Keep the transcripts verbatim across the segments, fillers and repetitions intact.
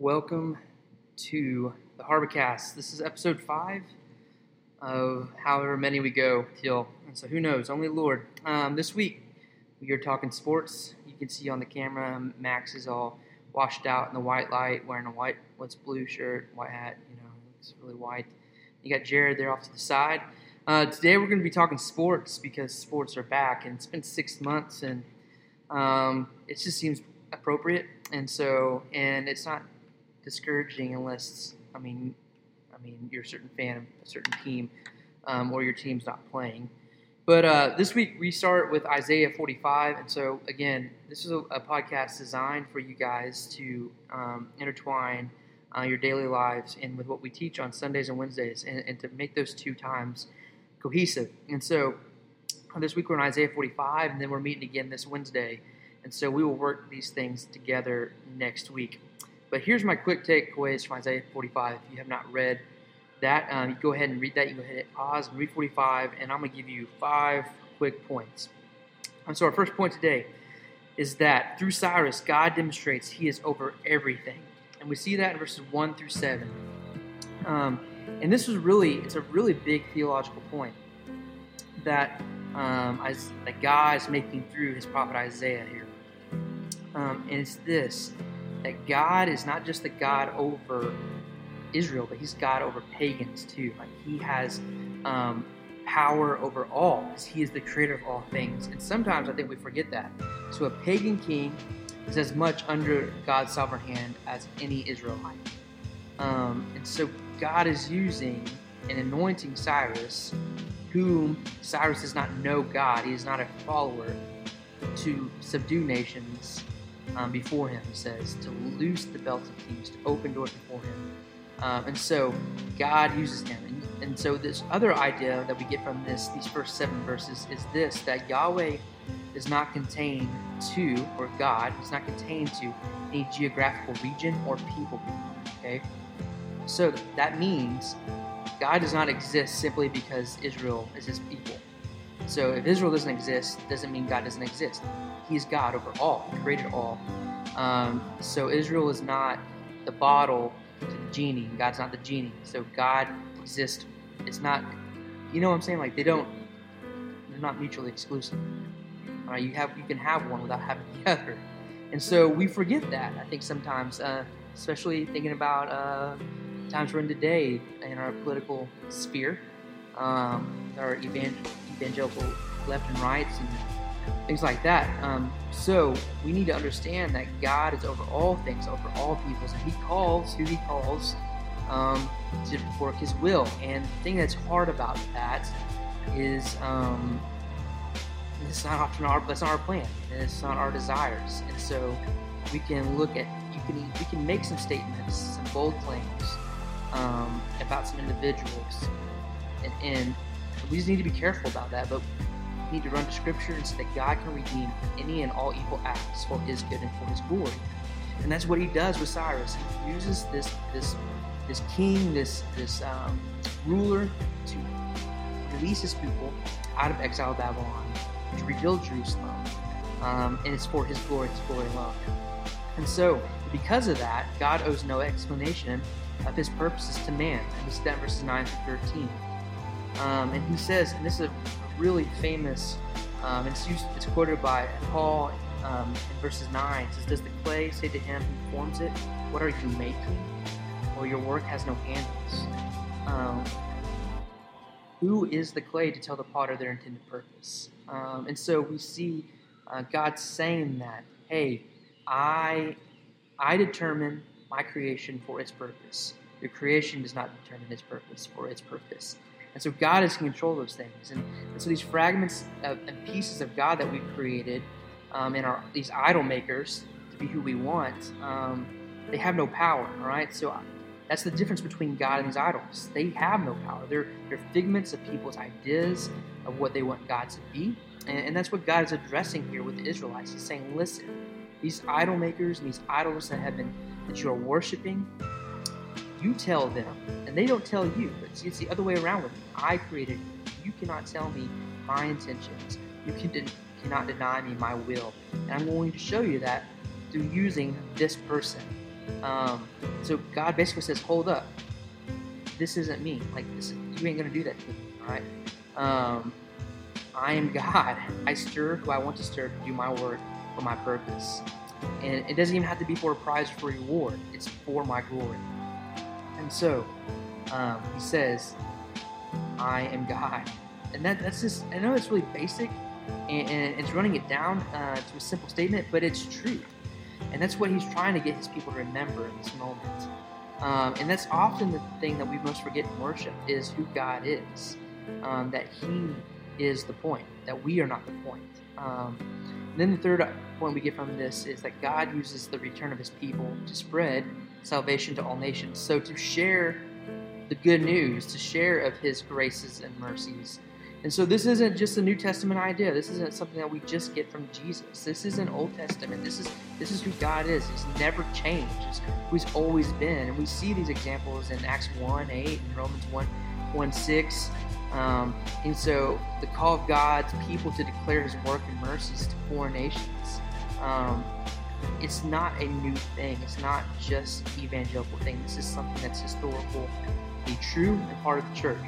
Welcome to the HarborCast. This is episode five of however many we go till, and so who knows, only Lord. Um, this week we are talking sports. You can see on the camera Max is all washed out in the white light, wearing a white, what's blue shirt, white hat, you know, looks really white. You got Jared there off to the side. Uh, today we're going to be talking sports because sports are back, and it's been six months, and um, it just seems appropriate, and so, and it's not discouraging unless, I mean, I mean, you're a certain fan of a certain team, um, or your team's not playing. But uh, this week we start with Isaiah forty-five, and so again, this is a, a podcast designed for you guys to um, intertwine uh, your daily lives and with what we teach on Sundays and Wednesdays, and, and to make those two times cohesive. And so this week we're in Isaiah forty-five, and then we're meeting again this Wednesday, and so we will work these things together next week. But here's my quick takeaways from Isaiah forty-five. If you have not read that, um, you go ahead and read that. You go ahead and hit pause and read forty-five, and I'm going to give you five quick points. And so our first point today is that through Cyrus, God demonstrates He is over everything. And we see that in verses one through seven. Um, and this was really, it's a really big theological point that, um, that God is making through His prophet Isaiah here. Um, and it's this, that God is not just the God over Israel, but He's God over pagans too. Like He has um, power over all, because He is the creator of all things. And sometimes I think we forget that. So a pagan king is as much under God's sovereign hand as any Israelite. Um, and so God is using and anointing Cyrus, whom Cyrus does not know God. He is not a follower, to subdue nations Um, before him, he says, to loose the belt of kings, to open doors before him. Um, and so God uses him. And, and so this other idea that we get from this, these first seven verses is this, that Yahweh is not contained to, or God is not contained to any geographical region or people group. Okay? So that means God does not exist simply because Israel is His people. So if Israel doesn't exist, doesn't mean God doesn't exist. He is God over all. He created all. Um, so Israel is not the bottle to the genie. God's not the genie. So God exists. It's not, you know what I'm saying? Like they don't, they're not mutually exclusive. All right, you have, you can have one without having the other. And so we forget that, I think sometimes, uh, especially thinking about uh, times we're in today in our political sphere, um, our evangel- evangelical left and rights and things like that. Um, so we need to understand that God is over all things, over all peoples, and He calls who He calls um, to work His will. And the thing that's hard about that is um, it's not often our that's not our plan, and it's not our desires. And so we can look at you can we can make some statements, some bold claims um, about some individuals, and, and we just need to be careful about that. But need to run to Scripture and say that God can redeem any and all evil acts for His good and for His glory. And that's what He does with Cyrus. He uses this this this king, this this um, ruler, to release His people out of exile Babylon, to rebuild Jerusalem, um, and it's for His glory, His glory alone. And so, because of that, God owes no explanation of His purposes to man. And we see that in verses nine through thirteen. Um, and He says, and this is a really famous, um, it's used, it's quoted by Paul um, in verses nine. It says, "Does the clay say to him who forms it, 'What are you making?' Or your work has no handles? Um, who is the clay to tell the potter their intended purpose?" Um, and so we see uh, God saying that, hey, I, I determine my creation for its purpose. Your creation does not determine its purpose for its purpose. And so God is in control of those things. And, and so these fragments of, and pieces of God that we've created um, and our, these idol makers to be who we want, um, they have no power, all right? So that's the difference between God and these idols. They have no power. They're, they're figments of people's ideas of what they want God to be. And, and that's what God is addressing here with the Israelites. He's saying, listen, these idol makers and these idols that have been, that you are worshiping, you tell them, and they don't tell you. But see, it's the other way around with me. I created you. You cannot tell me my intentions. You can de- cannot deny me my will. And I'm going to show you that through using this person. Um, so God basically says, hold up. This isn't me. Like, this is, you ain't going to do that to me, all right? Um, I am God. I stir who I want to stir to do my work for my purpose. And it doesn't even have to be for a prize or for a reward. It's for my glory. And so, um, he says, I am God. And that, that's just, I know it's really basic, and, and it's running it down uh, to a simple statement, but it's true. And that's what he's trying to get his people to remember in this moment. Um, and that's often the thing that we most forget in worship, is who God is. Um, that he is the point, that we are not the point. Um, then the third point we get from this is that God uses the return of his people to spread salvation to all nations. So to share the good news, to share of his graces and mercies. And so this isn't just a New Testament idea. This isn't something that we just get from Jesus. This isn't Old Testament. This is this is who God is. He's never changed. It's who he's always been. And we see these examples in Acts one eight and Romans one, one six. Um, and so the call of God's people to declare his work and mercies to foreign nations. Um, it's not a new thing. It's not just evangelical thing. This is something that's historical, be true, and part of the church.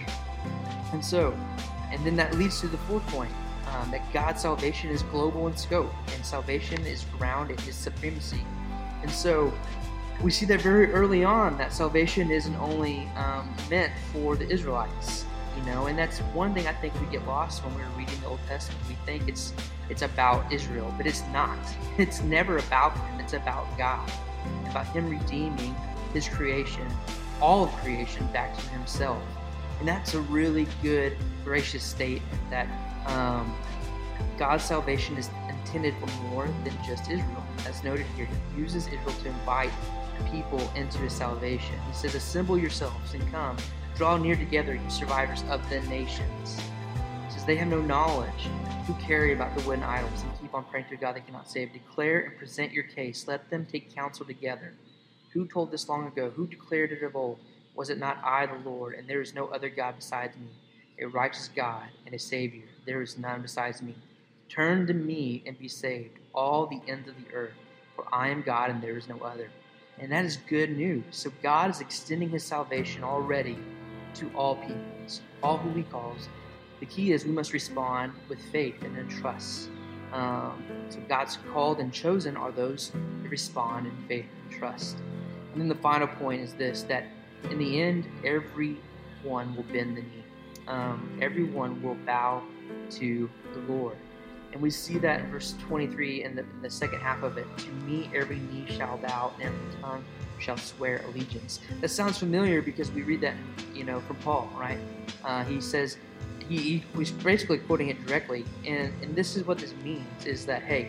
And so, and then that leads to the fourth point, um, that God's salvation is global in scope, and salvation is grounded in his supremacy. And so we see that very early on, that salvation isn't only um, meant for the Israelites, you know, and that's one thing I think we get lost when we're reading the Old Testament. We think it's it's about Israel, but it's not. It's never about them. It's about God, about him redeeming his creation, all of creation, back to himself. And that's a really good, gracious statement, that um, God's salvation is intended for more than just Israel. As noted here, he uses Israel to invite people into his salvation. He says, assemble yourselves and come, draw near together, you survivors of the nations. He says, they have no knowledge, who carry about the wooden idols and keep on praying to a God they cannot save. Declare and present your case. Let them take counsel together. Who told this long ago? Who declared it of old? Was it not I, the Lord, and there is no other God besides me, a righteous God and a Savior? There is none besides me. Turn to me and be saved, all the ends of the earth, for I am God and there is no other. And that is good news. So God is extending his salvation already to all peoples, all who he calls. The key is we must respond with faith and in trust. Um, so God's called and chosen are those who respond in faith and trust. And then the final point is this, that in the end, everyone will bend the knee. Um, everyone will bow to the Lord. And we see that in verse twenty-three in the, in the second half of it. To me, every knee shall bow, and every tongue shall swear allegiance. That sounds familiar because we read that, you know, from Paul, right? Uh, he says, he, he was basically quoting it directly. And, and this is what this means, is that, hey,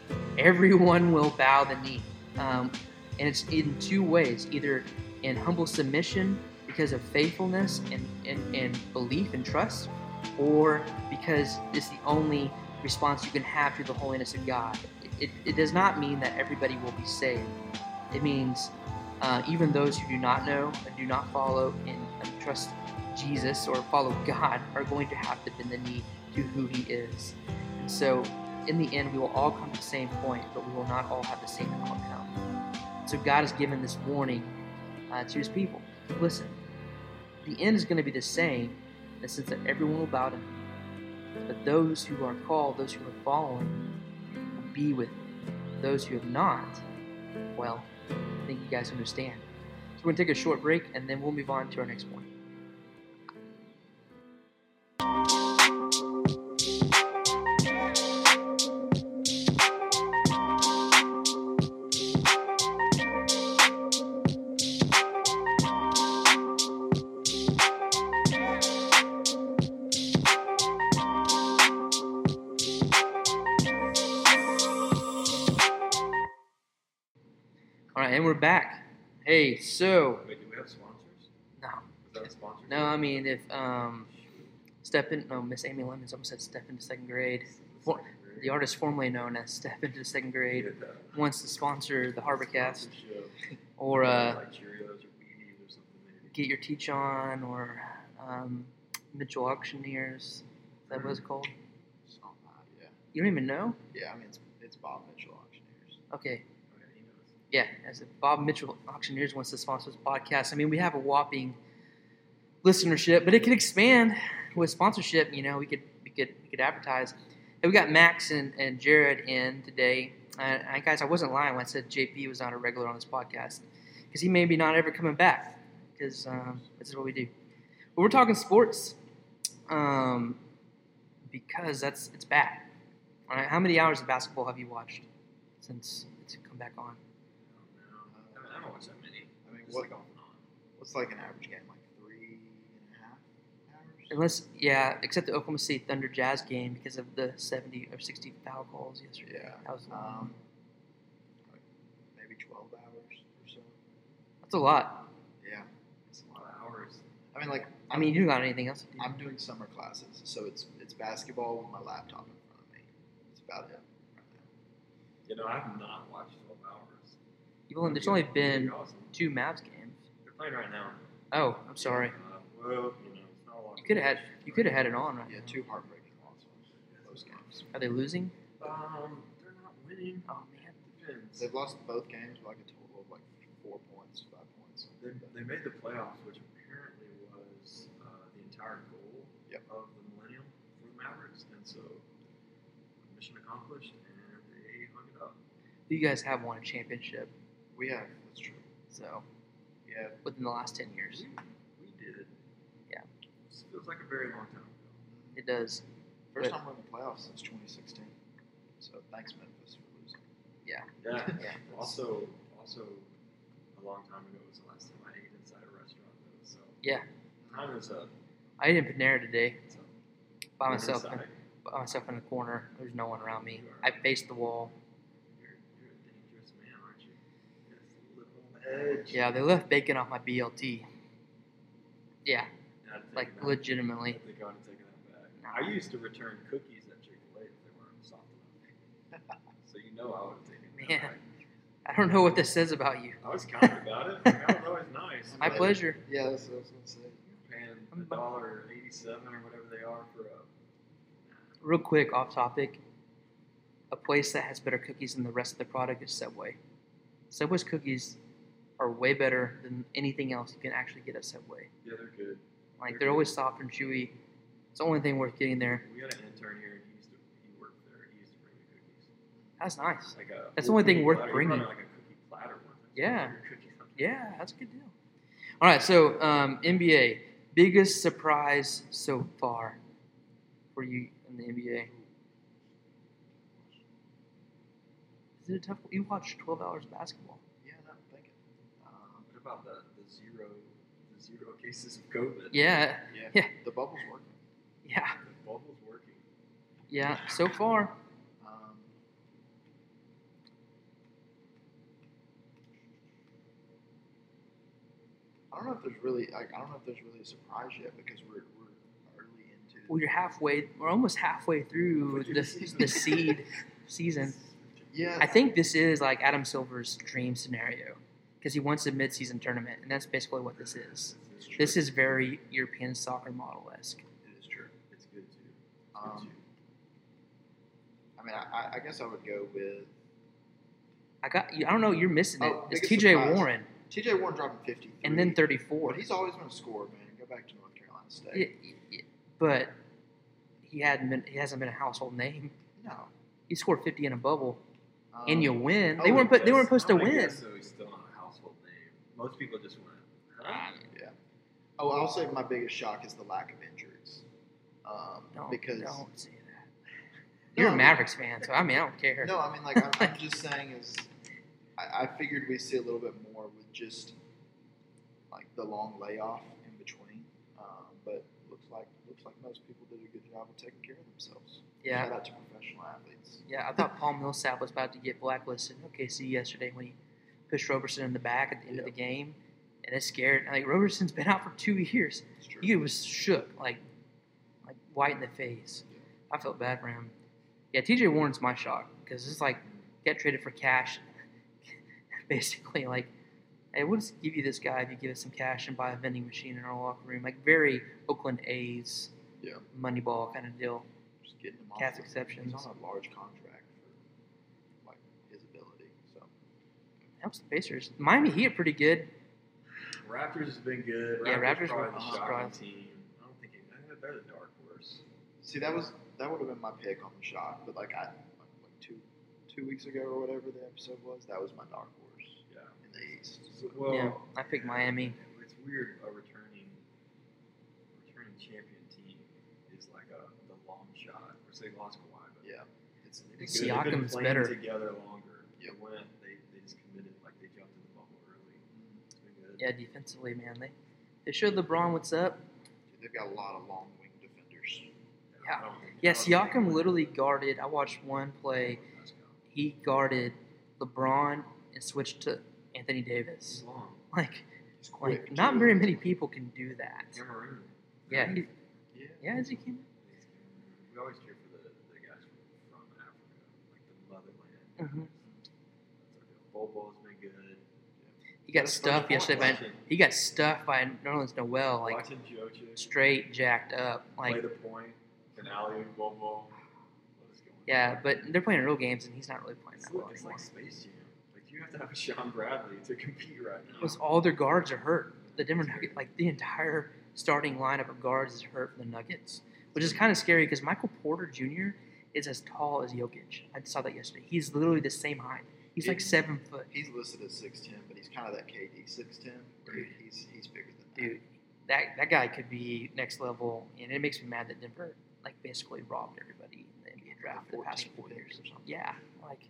everyone will bow the knee. Um, and it's in two ways, either in humble submission because of faithfulness and, and, and belief and trust, or because it's the only response you can have to the holiness of God. It, it, it does not mean that everybody will be saved. It means uh, even those who do not know and do not follow and, and trust Jesus or follow God are going to have to bend the knee to who he is. And so in the end, we will all come to the same point, but we will not all have the same outcome. So God has given this warning uh, to his people. Listen, the end is going to be the same in the sense that everyone will bow to me. But those who are called, those who are following, will be with me. Those who have not, well, I think you guys understand. So we're going to take a short break, and then we'll move on to our next point. All right, and we're back. Hey, so... Wait, do we have sponsors? No. Is that a sponsor? No, I mean, if um, Step in... No, Miss Amy Lemons almost said Step into Second Grade. For, Second grade. the artist formerly known as Step into Second Grade Yeah, that- wants to sponsor the HarborCast, Sponsorship. or uh, Like Cheerios or Wheaties or something maybe. Get Your Teach On, or um, Mitchell Auctioneers. Is that what it's called? Something like that, yeah. You don't even know? Yeah, I mean, it's, it's Bob Mitchell Auctioneers. Okay. Oh, yeah, he knows. Yeah, as if Bob Mitchell Auctioneers wants to sponsor this podcast. I mean, we have a whopping listenership, but it could expand with sponsorship. You know, we could we could we could advertise. And we got Max and, and Jared in today. Uh, and guys, I wasn't lying when I said J P was not a regular on this podcast because he may be not ever coming back because um, this is what we do. But we're talking sports um, because that's it's bad. All right, how many hours of basketball have you watched since it's come back on? I mean, I haven't watched that many. I mean, Just what, like off and on. what's like an average game? Like three and a half hours? Unless, yeah, except the Oklahoma City Thunder Jazz game because of the seventy or sixty foul calls yesterday. Yeah. That was long. Um, like maybe twelve hours or so. That's a lot. Yeah. It's a lot of hours. I mean, like, I mean, you got anything else to do? I'm doing summer classes, so it's it's basketball with my laptop in front of me. That's about it right You know, I have not watched twelve hours. You've only, there's only been Pretty awesome. two Mavs games. They're playing right now. Oh, I'm sorry. Uh, well, you know, it's not a lot. You could have had you could have had it on right now. Yeah, now. two heartbreaking losses. Those games. Are they losing? Um, they're not winning. Oh man. Depends. They've lost both games by like a total of like four points, five points. They, they made the playoffs, which apparently was uh, the entire goal Yep. of the millennium for the Mavericks, and so mission accomplished, and they hung it up. You guys have won a championship, We have. That's true. so Yeah. within the last ten years, We, we did. Yeah. This feels like a very long time ago. it does. First But- time we're in the playoffs since twenty sixteen. So thanks Memphis for losing. Yeah. Yeah. Also, also, a long time ago was the last time I ate inside a restaurant, though. So Yeah. time is up. I ate in Panera today So, by you're myself. In, inside. by myself in the corner. There's no one around me. I faced the wall. You're, you're a dangerous man, aren't you? Just a little edge. Yeah, they left bacon off my B L T. Yeah, Yeah, I'd take like that. legitimately. I think I would have taken that back. No. I used to return cookies at Chick-fil-A if they weren't soft enough. So you know I would have taken that Man. back. I don't know what this says about you. I was kind about it. That was always nice. My pleasure. Yeah, that's what I was gonna say. You're paying a dollar eighty-seven or whatever they are for a. Real quick, off topic. A place that has better cookies than the rest of the product is Subway. Subway's cookies are way better than anything else you can actually get at Subway. Yeah, they're good. Like They're they're good. always soft and chewy. It's the only thing worth getting there. We had an intern here, and he used to he worked there. He used to bring me cookies. That's nice. Like a That's the only thing cookie worth platter. He bringing. brought me like a cookie platter one. Yeah. Your cookies on- Yeah, that's a good deal. All right, so um, N B A. Biggest surprise so far for you in the N B A? Is it a tough? You watch twelve hours of basketball. Yeah, no, I'm thinking. Um, what about the, the zero the zero cases of COVID? Yeah, Yeah. Yeah. The bubble's working. yeah, The bubble's working. yeah. So far, Um, I don't know if there's really. I, I don't know if there's really a surprise yet because we're we're early into. well, you're halfway. We're almost halfway through the the seed season. Yeah. I think this is like Adam Silver's dream scenario because he wants a midseason tournament, and that's basically what this is. It's true. This is very European soccer model esque. It is true. It's good too. It's good Um, too. I mean, I, I- I guess I would go with I got. I don't know. You're missing it. Oh, It's biggest T J surprise. Warren, T J Warren dropping fifty-three. and then thirty-four. But he's always going to score, man. Go back to North Carolina State. Yeah, yeah, but he hadn't been. He hasn't been a household name. No. He scored fifty in a bubble, Um, and you win. oh, They weren't. Put, they Yes. weren't supposed to I win. guess so he's still not a household name. Most people just went. Huh? Yeah. Oh, I'll say my biggest shock is the lack of injuries. Um, Don't, because don't say that. No, You're I a mean- Mavericks fan, so I mean, I don't care. No, I mean, like, I'm, I'm just saying is, I, I figured we'd see a little bit more with just, like, the long layoff in between. Um, but looks like looks like most people did a good job of taking care of themselves. Yeah. Shout out to professional athletes. Yeah, I thought Paul Millsap was about to get blacklisted in O K C yesterday when he pushed Roberson in the back at the end of the game, and it scared. Like Roberson's been out for two years. It's true. He was shook, like, like white in the face. I felt bad for him. Yeah, T J Warren's my shock because it's like get traded for cash. Basically, like, hey, we'll just give you this guy if you give us some cash and buy a vending machine in our locker room. Like very Oakland A's, Yeah. Moneyball kind of deal. Just getting him off. Cats the- exceptions. He's on a large contract for, like, his ability. So Helps the Pacers. Miami Heat are pretty good. Raptors has been good. Yeah, Raptors probably were the shocking surprised. team. I don't think it, I think they're the dark horse. See, that was that would have been my pick on the shot, but like I like two two weeks ago or whatever the episode was, that was my dark horse Yeah. in the East. So, well, Yeah, I picked Miami. It's weird. A returning, returning champion team is like a the long shot. Or say lost Kawhi, but Yeah, it's they've been Siakam's good. They've been playing better. together longer. Yep. They went. They, they just committed like they jumped in the bubble early. It's been good. Yeah, defensively, man. They they showed LeBron what's up. dude, they've got a lot of long wing defenders. Yeah. I don't think- Yeah, I don't think Siakam they- literally guarded. I watched one play. He guarded LeBron and switched to Anthony He's Davis. long. Like, He's quick. like not too. very many people can do that. Cameroon. Yeah, he, Yeah. yeah, is he can? We always cheer for the, the guys from, from Africa, like the motherland. Mm-hmm. That's our deal. Bobo's been good. He got That's stuffed funny. yesterday, man. Watching- He got stuffed by Nerlens Noel, like Watching Jokic straight jacked up. play Like, the point, and alley Bobo. What is going yeah, on? but they're playing real games, and he's not really playing It's, that well it's anymore. like Space Jam. Like you have to have a Sean Bradley to compete right now. Because all their guards are hurt. The Denver Nuggets, like the entire starting lineup of guards is hurt for the Nuggets, which is kind of scary because Michael Porter Junior is as tall as Jokic. I saw that yesterday. He's literally the same height. He's like It- seven foot. He's listed as six ten, but he's kind of that K D six ten. Dude. He's he's bigger than that. Dude, that that guy could be next level, and it makes me mad that Denver like basically robbed everybody in the N B A draft the past fourteenth four pick years. or something. Yeah, like,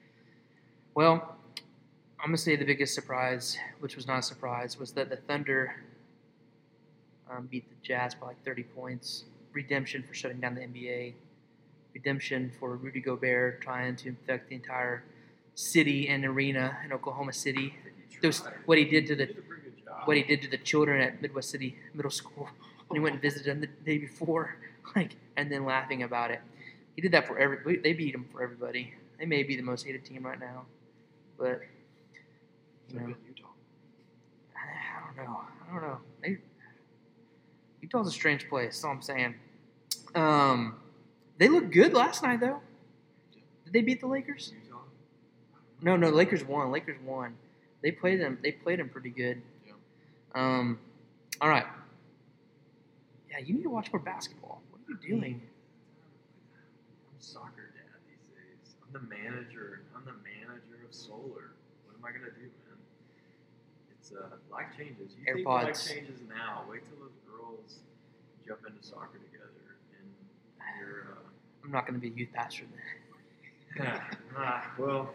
well, I'm gonna say the biggest surprise, which was not a surprise, was that the Thunder um, beat the Jazz by like thirty points. Redemption for shutting down the N B A. Redemption for Rudy Gobert trying to infect the entire city and arena in Oklahoma City. I think he Those, tried. what he did to He the did a pretty good job. what he did to the children at Midwest City Middle School when he went and visited them the day before, like, and then laughing about it. He did that for every. They beat him for everybody. They may be the most hated team right now, but you They're know, in Utah. I don't know. I don't know. They, Utah's a strange place. That's all I'm saying. Um, they looked good last night, though. Did they beat the Lakers? Utah? No, no. Lakers won. Lakers won. They played them. They played them pretty good. Yeah. Um, all right. Yeah, you need to watch more basketball. What are you doing? I'm a soccer dad these days. I'm the manager. I'm the manager of solar. What am I gonna do, man? It's uh, life changes. You think life AirPods. changes now? Wait till those girls jump into soccer together, and you're. Uh, I'm not going to be a youth pastor then. yeah. Ah, well,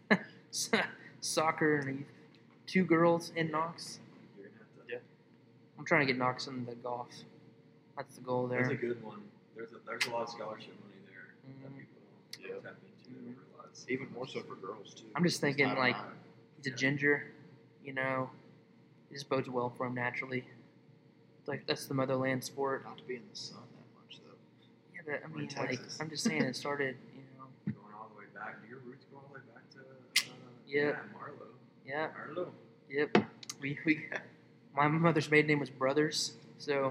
Soccer and youth. Two girls in Knox. you're gonna have to. Yeah. I'm trying to get Knox in the golf. That's the goal there. That's a good one. There's a there's a lot of scholarship money there that Mhm. people Yeah. tap into and realize. Even more so for girls too. I'm just It's thinking, not like, mine. He's a ginger, you know. It just bodes well for him naturally. It's like that's the motherland sport. not to be in the sun that much though. Yeah, but I We're in mean, like, Texas. I'm just saying it started, you know. Going all the way back. Do your roots go all the way back to? Uh, Yeah. yeah, Marlowe. Yeah, Marlowe. yep. We we. My mother's maiden name was Brothers, so,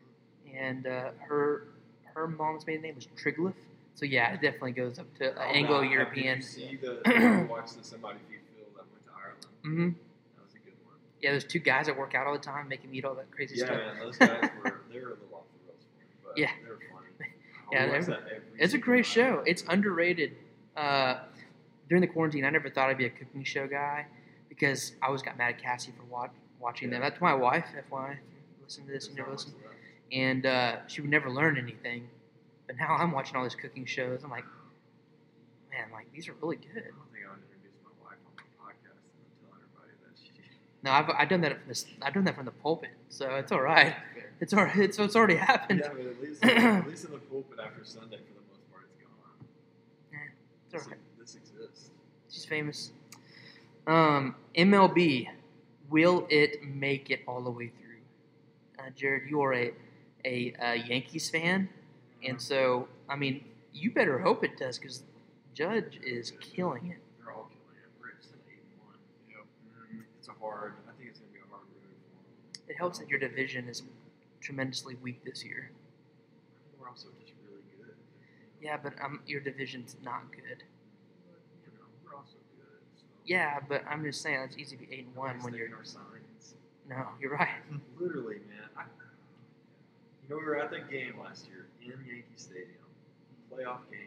and uh, her her mom's maiden name was Triglyph. So yeah, it definitely goes up to uh, Oh, Anglo-European. Did you see the? Did you watch the somebody feed Phil that went to Ireland? Mm-hmm. That was a good one. Yeah, there's two guys that work out all the time, making me eat all that crazy Yeah, stuff. man, those guys were they were a little off the rails for me, but Yeah. they were funny. Yeah, I watch they're- that every It's a single great night. show. It's underrated. Uh, during the quarantine, I never thought I'd be a cooking show guy because I always got mad at Cassie for watch, watching them. Yeah. That's my wife, F Y I. If you listen to this, There's you never not much listen. left. And uh, she would never learn anything. But now I'm watching all these cooking shows. I'm like, man, like these are really good. I don't think I would introduce my wife on my podcast and tell everybody that she. No, I've, I've done that from this. I've done that from the pulpit, so it's all right. Fair. It's all it's, it's already happened. Yeah, but at least at least in the pulpit after Sunday, for the most part, it's gone. It's all This, right. this exists. She's famous. Um, M L B, will it make it all the way through? Uh, Jared, you are a, a, a Yankees fan, and so I mean, you better hope it does because Judge is killing it. They're all killing it. We're just at eight and one. Yep. Mm, it's a hard. I think it's gonna be a hard road for them. It helps that your division is tremendously weak this year. We're also just really good. Yeah, but um, your division's not good. But, you know, we're also good. So Yeah, but I'm just saying it's easy to be eight and one Nobody's when you're. taking our signs. No, you're right. Literally, man. I, you know, we were at that game last year in Yankee Stadium, playoff game.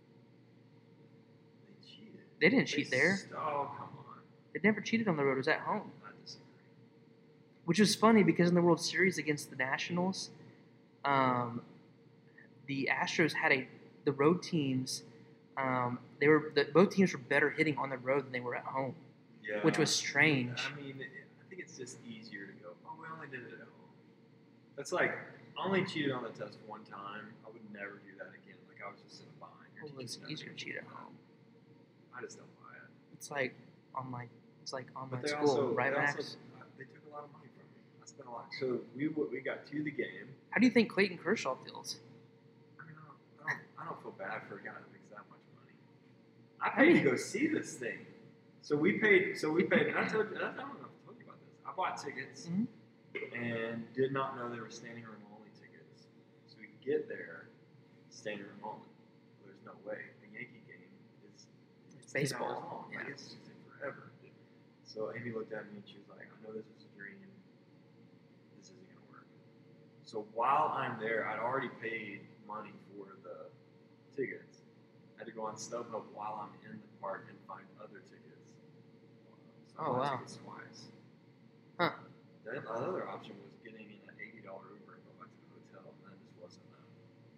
They cheated. They didn't cheat there. st- Oh, come on. They never cheated on the road. It was at home, I disagree. which was funny because in the World Series against the Nationals, um, the Astros had a the road teams. Um, they were the, both teams were better hitting on the road than they were at home, Yeah. which was strange. I mean, it, I think it's just easier to go, oh, we only did it at home. That's like, I only cheated on the test one time. I would never do that again. Like, I was just in a bind. Your Well, it's teacher's never easier to gonna cheat do at that. home. I just don't buy it. It's like online. It's like But online they school, also, right, they Max? also, uh, they took a lot of money from me. I spent a lot. So we we got to the game. How do you think Clayton Kershaw feels? I mean, I don't, I don't, I don't feel bad for a guy that makes that much money. I I paid mean- to go see this thing. So we paid. So we paid. And I told you. I don't know if I told you about this. I bought tickets Mhm. and did not know they were standing room only tickets. So we get there, standing room only. There's no way. The Yankee game is It's ten baseball, hours long. Like yeah. it's just forever. So Amy looked at me and she was like, "I know this is a dream. This isn't gonna work." So while I'm there, I'd already paid money for the tickets. I had to go on StubHub while I'm in the park and find other tickets. So I Oh, bought wow. tickets twice. Huh. Then the other option was getting in an eighty dollar Uber and go back to the hotel, and that just wasn't enough.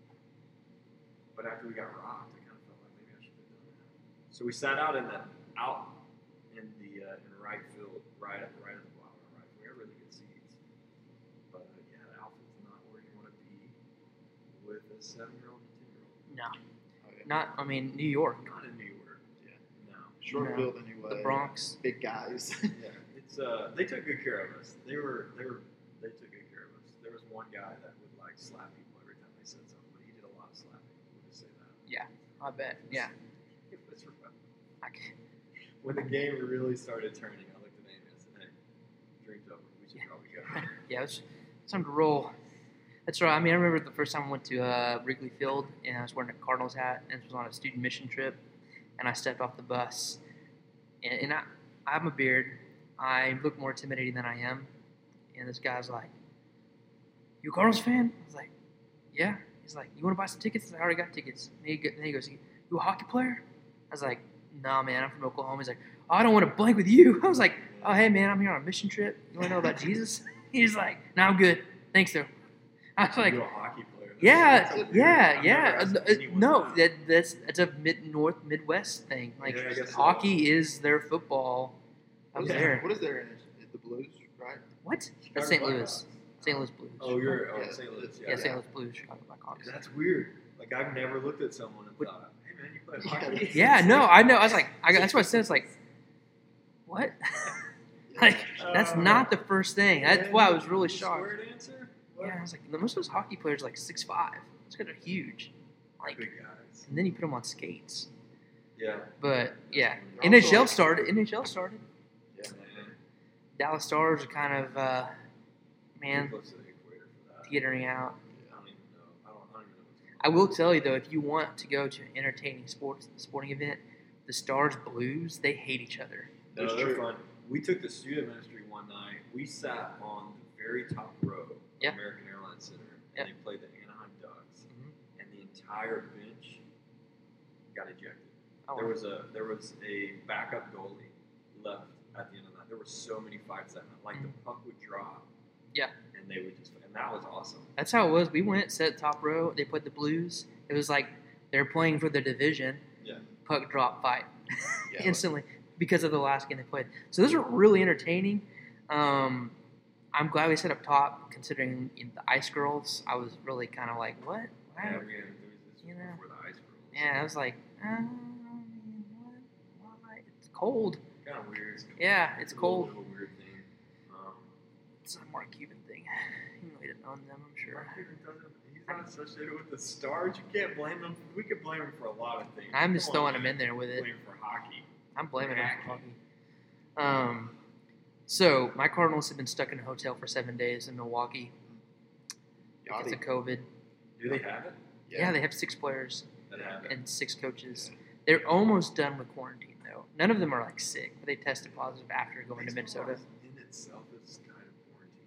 But after we got rocked, I kind of felt like maybe I should have done that. So we sat out in the out in the uh, in right field, right at right at the bottom, right. We had really good seats. But uh, yeah, the outfit's not where you want to be with a seven year old and ten year old. No, Oh, yeah. not. I mean, New York, Not in New York. Yeah. No. Short No. field anyway. the Bronx. Big guys. Yeah. It's uh they took good care of us. They were they were they took good care of us. There was one guy that would like slap people every time they said something, but he did a lot of slapping. We'll just say that. I bet. Yeah. It was rough. I c- When the game really started turning, I looked at Amy and said, "Hey, drink's over. We should probably go." Yeah, it's, it's time to roll. That's right. I mean, I remember the first time I went to uh, Wrigley Field and I was wearing a Cardinals hat and it was on a student mission trip, and I stepped off the bus, and, and I, I have a beard. I look more intimidating than I am, and this guy's like, "You a Cardinals fan?" I was like, "Yeah." He's like, "You want to buy some tickets?" I said, "I already got tickets." And he, go- then he goes, "You a hockey player?" I was like, "Nah, man, I'm from Oklahoma." He's like, "Oh, I don't want to blank with you." I was like, "Oh, hey, man, I'm here on a mission trip. You want to know about Jesus?" He's like, "No, I'm good. Thanks, though." I was like, You're a hockey player. That's- yeah, that's weird. yeah, I've yeah. never asked Uh, uh, anyone no, that. that that's it's a mid North Midwest thing. Like Yeah, I guess so. hockey is their football up What is there. there? What is there in it? The Blues, right? What? Chicago That's Saint Louis. Blackhawks. Saint Louis Blues. Oh, you're oh Yeah. Saint Louis. yeah, Yeah, Saint Louis Blues, Chicago Blackhawks. That's weird. Like I've never looked at someone and What- thought, "Hey man, you play Yeah. hockey?" Yeah, no, I know. I was like, I, got- that's what I said. It's like, what? like, that's Uh, not the first thing. That's Yeah, why I was really the shocked. Squared answer? What? Yeah, I was like, most of those hockey players are like six five. Those guys are huge. Like, Big guys. and then you put them on skates. Yeah. But yeah, Also, N H L like- started. N H L started. Yeah, man. Dallas Stars are kind of, uh, Too man, close to the equator for that. teetering out. I don't even know. I don't, I don't even know what's going on. I will tell you though, if you want to go to an entertaining sports sporting event, the Stars Blues they hate each other. No, That's they're true. fun. We took the student ministry one night. We sat on the very top row of Yeah. American Airlines Center, Yeah. and they played the Anaheim Ducks, Mhm. and the entire bench got ejected. Oh, There was a there was a backup goalie left at the end of that. There were so many fights that night. Like the puck would drop. Yeah. And they would just and that was awesome. that's how it was. We went, sat top row. They played the Blues. It was like they're playing for the division. Yeah. Puck drop fight Yeah. instantly because of the last game they played. So those were really entertaining. Um, I'm glad we set up top, considering in the Ice Girls. I was really kind of like, what? Yeah, Wow. we had, there was this You know. before the ice girls. Yeah, I was like, uh, I mean, what? Why? It's cold. Kind of weird. It's Yeah, it's a little cold. bit of a weird thing. Um, It's a Mark Cuban thing. He really didn't own them, I'm sure. Mark Cuban doesn't. He's not associated with the Stars. You can't blame him. We could blame him for a lot of things. I'm just Come throwing on, him in there with it. Blame him for hockey. I'm blaming him for Hack. hockey. Um, so my Cardinals have been stuck in a hotel for seven days in Milwaukee because Yachty. of COVID. Do they have it? Yeah, they have six players That have it. and six coaches. They're almost done with quarantine though. though. None of them are like sick, but they tested positive after going to Baseball Minnesota. in itself is kind of quarantine.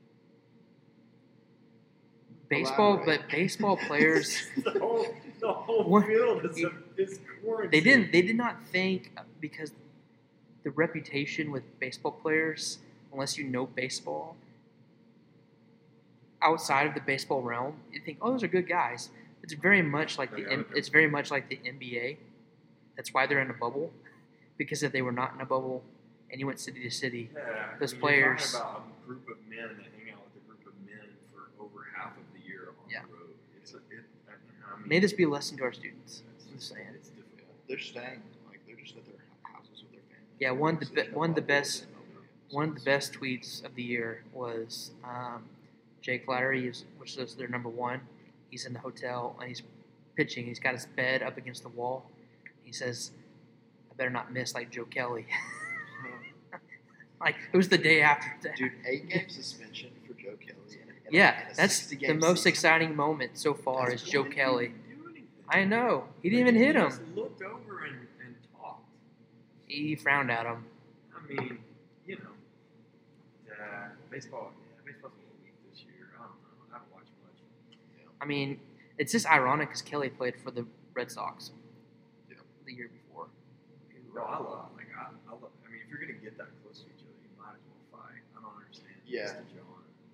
Baseball, Elaborate. but baseball players, the whole, the whole What- field is, a, is quarantine. they didn't. They did not think because the reputation with baseball players, unless you know baseball, outside of the baseball realm, you think, oh, those are good guys. It's very much like the Yeah, N- okay. it's very much like the N B A. That's why they're in a bubble, because if they were not in a bubble and you went city to city, Yeah, those I mean, players- You're talking about a group of men that hang out with a group of men for over half of the year on Yeah. the road. It's a, it, I mean, may this be a lesson to our students. it's, I'm just saying. it's difficult. Yeah, they're staying. Like they're just at their houses with their families. Yeah, one of the So there's be- no one of the bubbles best- and nobody- One of the best tweets of the year was um, Jake Flattery, is, which is their number one. He's in the hotel and he's pitching. He's got his bed up against the wall. He says, "I better not miss like Joe Kelly." Like it was the day after that. Dude, eight game suspension for Joe Kelly. In, in Yeah, a, in a that's sixty the game most season. exciting moment so far That's is Joe He didn't Kelly. even do anything. I know he didn't Like, even hit he him. just looked over and, and talked. He frowned at him. I mean, you know, yeah, baseball. Yeah, baseball's a little weak this year. I don't know. I haven't watched much. I mean, it's just ironic because Kelly played for the Red Sox Yeah. the year before. No, I love like I, I love. I mean, if you're gonna get that close to each other, you might as well fight. I don't understand. Yeah. Mister John.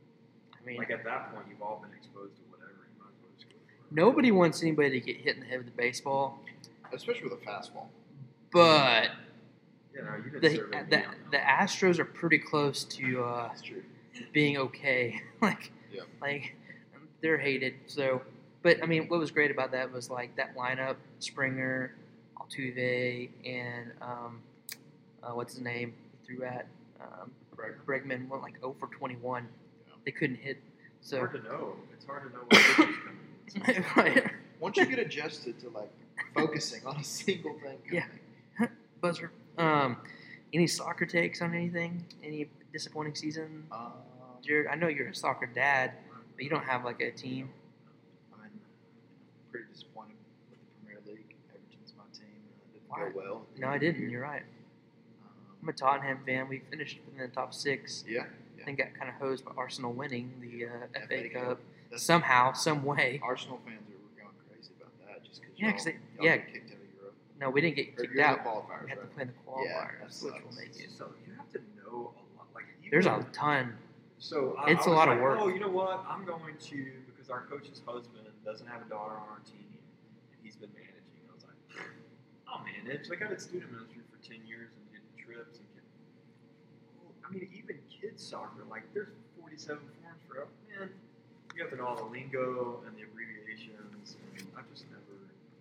I mean, Like at that point, you've all been exposed to whatever. You might as well just go for it. nobody wants anybody to get hit in the head with a baseball, Especially with a fastball. but You know, you didn't the survey me the, on the that. Astros are pretty close to uh, That's true. being okay. like, Yeah. like they're hated. So, but I mean, what was great about that was like that lineup: Springer, Altuve, and um, uh, what's his name? He threw at um, Right. Bregman went like zero for twenty-one. Yeah. They couldn't hit. It's So, hard to know. It's hard to know what pitch is coming. right. Once you get adjusted to like focusing on a single thing, Yeah. coming, Buzzer. Um, any soccer takes on anything? Any disappointing season, Um, Jared? I know you're a soccer dad, but you don't have like a team. I mean, pretty disappointed with the Premier League. Everton's my team. Uh, didn't Why? go well. at the No, end I of the didn't. year. You're right. I'm Um, a Tottenham fan. We finished in the top six. yeah. I think got kind of hosed by Arsenal winning the uh, F A F A Cup Cup. That's- somehow, some way. Arsenal fans are going crazy about that just because Yeah, y'all, 'cause they- y'all yeah. get kicked out of Europe. No, we didn't get Or kicked you're in out. the qualifiers, We had to right? play in the Yeah, qualifiers, that which will sucks. make it. So you have to know a lot. Like even, There's a ton. So I, It's I a was lot of like, work. Oh, you know what? I'm going to because our coach's husband doesn't have a daughter on our team, and he's been managing. I was like, oh man, it's like I did student ministry for ten years and did trips and. Get, well, I mean, even kids soccer, like there's forty-seven forms for man. You have to know all the lingo and the abbreviations, and I just never.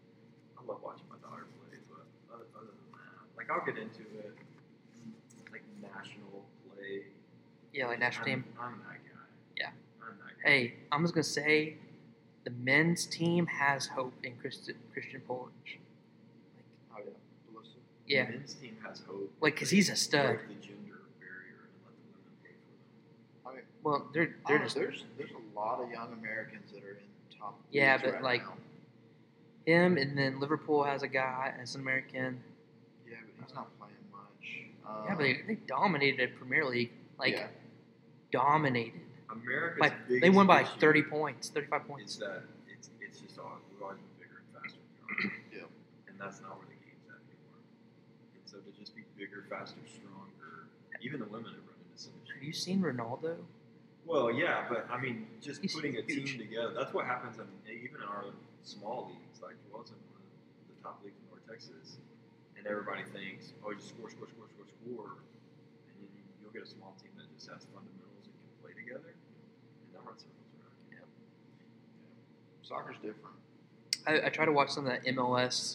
I love watching my daughter play, but other, other than that, like I'll get into it, like national play. Yeah, like national I'm, team. I'm that guy. Yeah. I'm that guy. Hey, I'm just gonna say, the men's team has hope in Christian Christian Pulisic. Oh yeah, Pulisic. Yeah, The men's team has hope. Like, 'cause he's a They stud. break the gender barrier and let the women play for them. I mean, well, they're I they're don't know, just there's there's a lot of young Americans that are in top. Yeah, leagues but, right like, now. him, and then Liverpool has a guy as an American. yeah, but he's not playing much. Um, Yeah, but they, they dominated Premier League, like yeah. dominated. America's Like biggest they won by like issue thirty points, thirty-five Is points. that it's it's just all we've always been bigger and faster. than we are. Yeah. And that's not where the game's at anymore. And so to just be bigger, faster, stronger, even the women have run into some Have issues. you seen Ronaldo? Well, yeah, but I mean, just He's putting a huge. team together. That's what happens in even in our small leagues. Like Joel's in one of the top leagues in North Texas, and everybody thinks, oh, you just score, score, score, score, score, and then you'll get a small team that just has fundamentals and can play together, and they'll run circles around. Soccer's different. I, I try to watch some of that M L S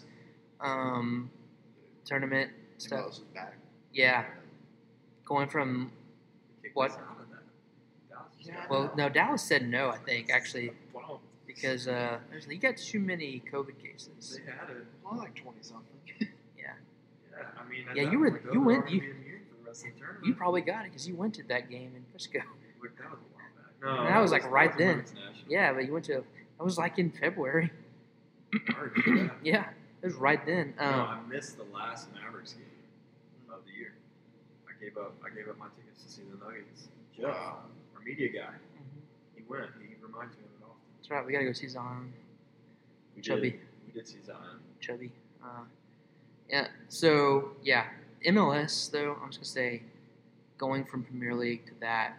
um, tournament M L stuff. S is back. Yeah, going from Kick What? us out of that. Dallas just Yeah. got well, out. no, Dallas said no. I think actually Wow. because uh, there's, you got too many COVID cases. They had it. Well, like twenty something. Yeah, Yeah, I mean, at Yeah, that you were- point, though, you they're went- already you- immune for the rest of the tournament. you probably got it because you went to that game in Frisco. Look, that was a while back. No, And that was, like, right the then. women's national. Yeah, but you went to. That was like in February. I already did that. Yeah, it was right then. No, Um, I missed the last Mavericks game. of the year. I gave up. I gave up my tickets to see the Nuggets. Jeff, Wow. our media guy, Mhm. he went. He reminds me of it often. That's right. We gotta go see Zion. We Chubby. Did, we did see Zion. Chubby. Uh, yeah. So yeah, M L S though. I'm just gonna say, going from Premier League to that,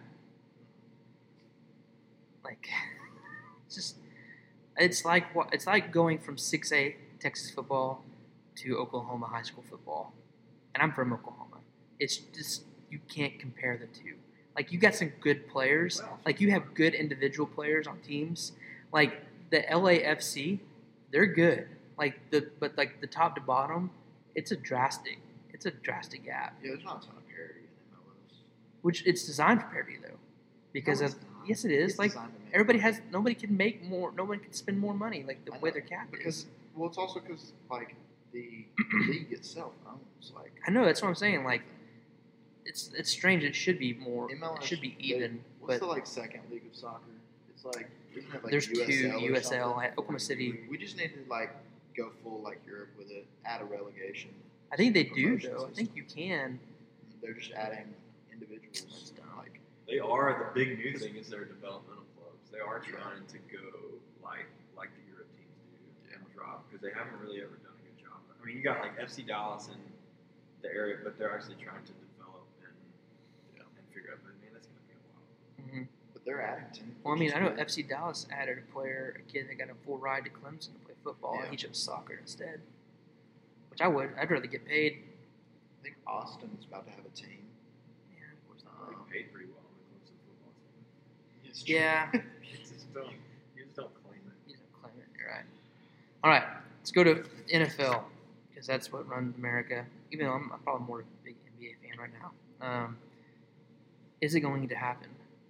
like, it's just it's like what it's like going from six A Texas football to Oklahoma high school football, and I'm from Oklahoma. It's just you can't compare the two. Like you got some good players, like you have good individual players on teams. Like the L A F C, they're good. Like the but like the top to bottom, it's a drastic, it's a drastic gap. Yeah, there's not a ton of parity in M L S. Which it's designed for parity though, because No, of it's not. yes it is. It's Like designed to make everybody money. has nobody can make more. No one can spend more money. Like the I way know, their cap because is. well, it's also because like the league itself owns like. I know that's what I'm saying. Like it's it's strange. It should be more. M L S It should be they- even. What's But the like second league of soccer? It's like isn't it like there's U S L two or U S L. something? Like Oklahoma City. We just need to like go full like Europe with it, add a relegation. I think they do promotion though. I system. think you can. They're just adding individuals. That's dumb. Like They are the big new thing is their developmental clubs. They are trying to go like like the Europe teams do and drop because they haven't really ever done a good job. I mean, you got like F C Dallas in the area, but they're actually trying to develop and Yeah. and figure out. But man, that's gonna be a while. hmm but they're adding teams. Well, I which mean, is I know good. F C Dallas added a player, a kid that got a full ride to Clemson to play football, and Yeah. he chose soccer instead. Which I would. I'd rather get paid. I think Austin's about to have a team. Yeah, of course not. Um, They paid pretty well on the Clemson football team. It's true. Yeah. You just don't, you just don't claim it. You don't claim it. You're right. All right, let's go to N F L because that's what runs America. Even though I'm, I'm probably more of a big N B A fan right now. Um, is it going to happen?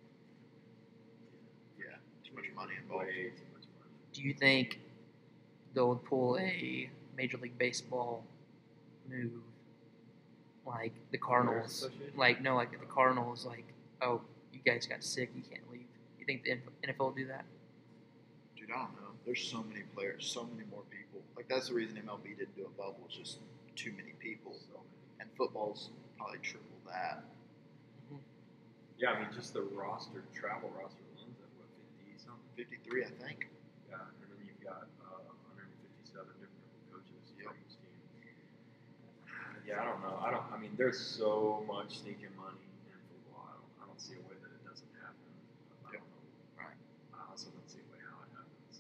Yeah, too much money involved. Way too much money. Do you think they'll pull a Major League Baseball move like the Cardinals? Association? Like no, like the Cardinals. Like, oh, you guys got sick, you can't leave. You think the N F L will do that? Dude, I don't know. There's so many players, so many more people. Like that's the reason M L B didn't do a bubble. It's just too many people. So many. And football's probably triple that. Yeah, I mean, just the roster, travel roster alone is at what, fifty something? fifty-three, I think. Yeah, and then you've got uh, one hundred fifty-seven different coaches Yep. for each team. Yeah, I don't know. I don't. I mean, there's so much sneaking money in football. I don't. I don't see a way that it doesn't happen. I Yep. don't know. Right. I also don't see a way how it happens.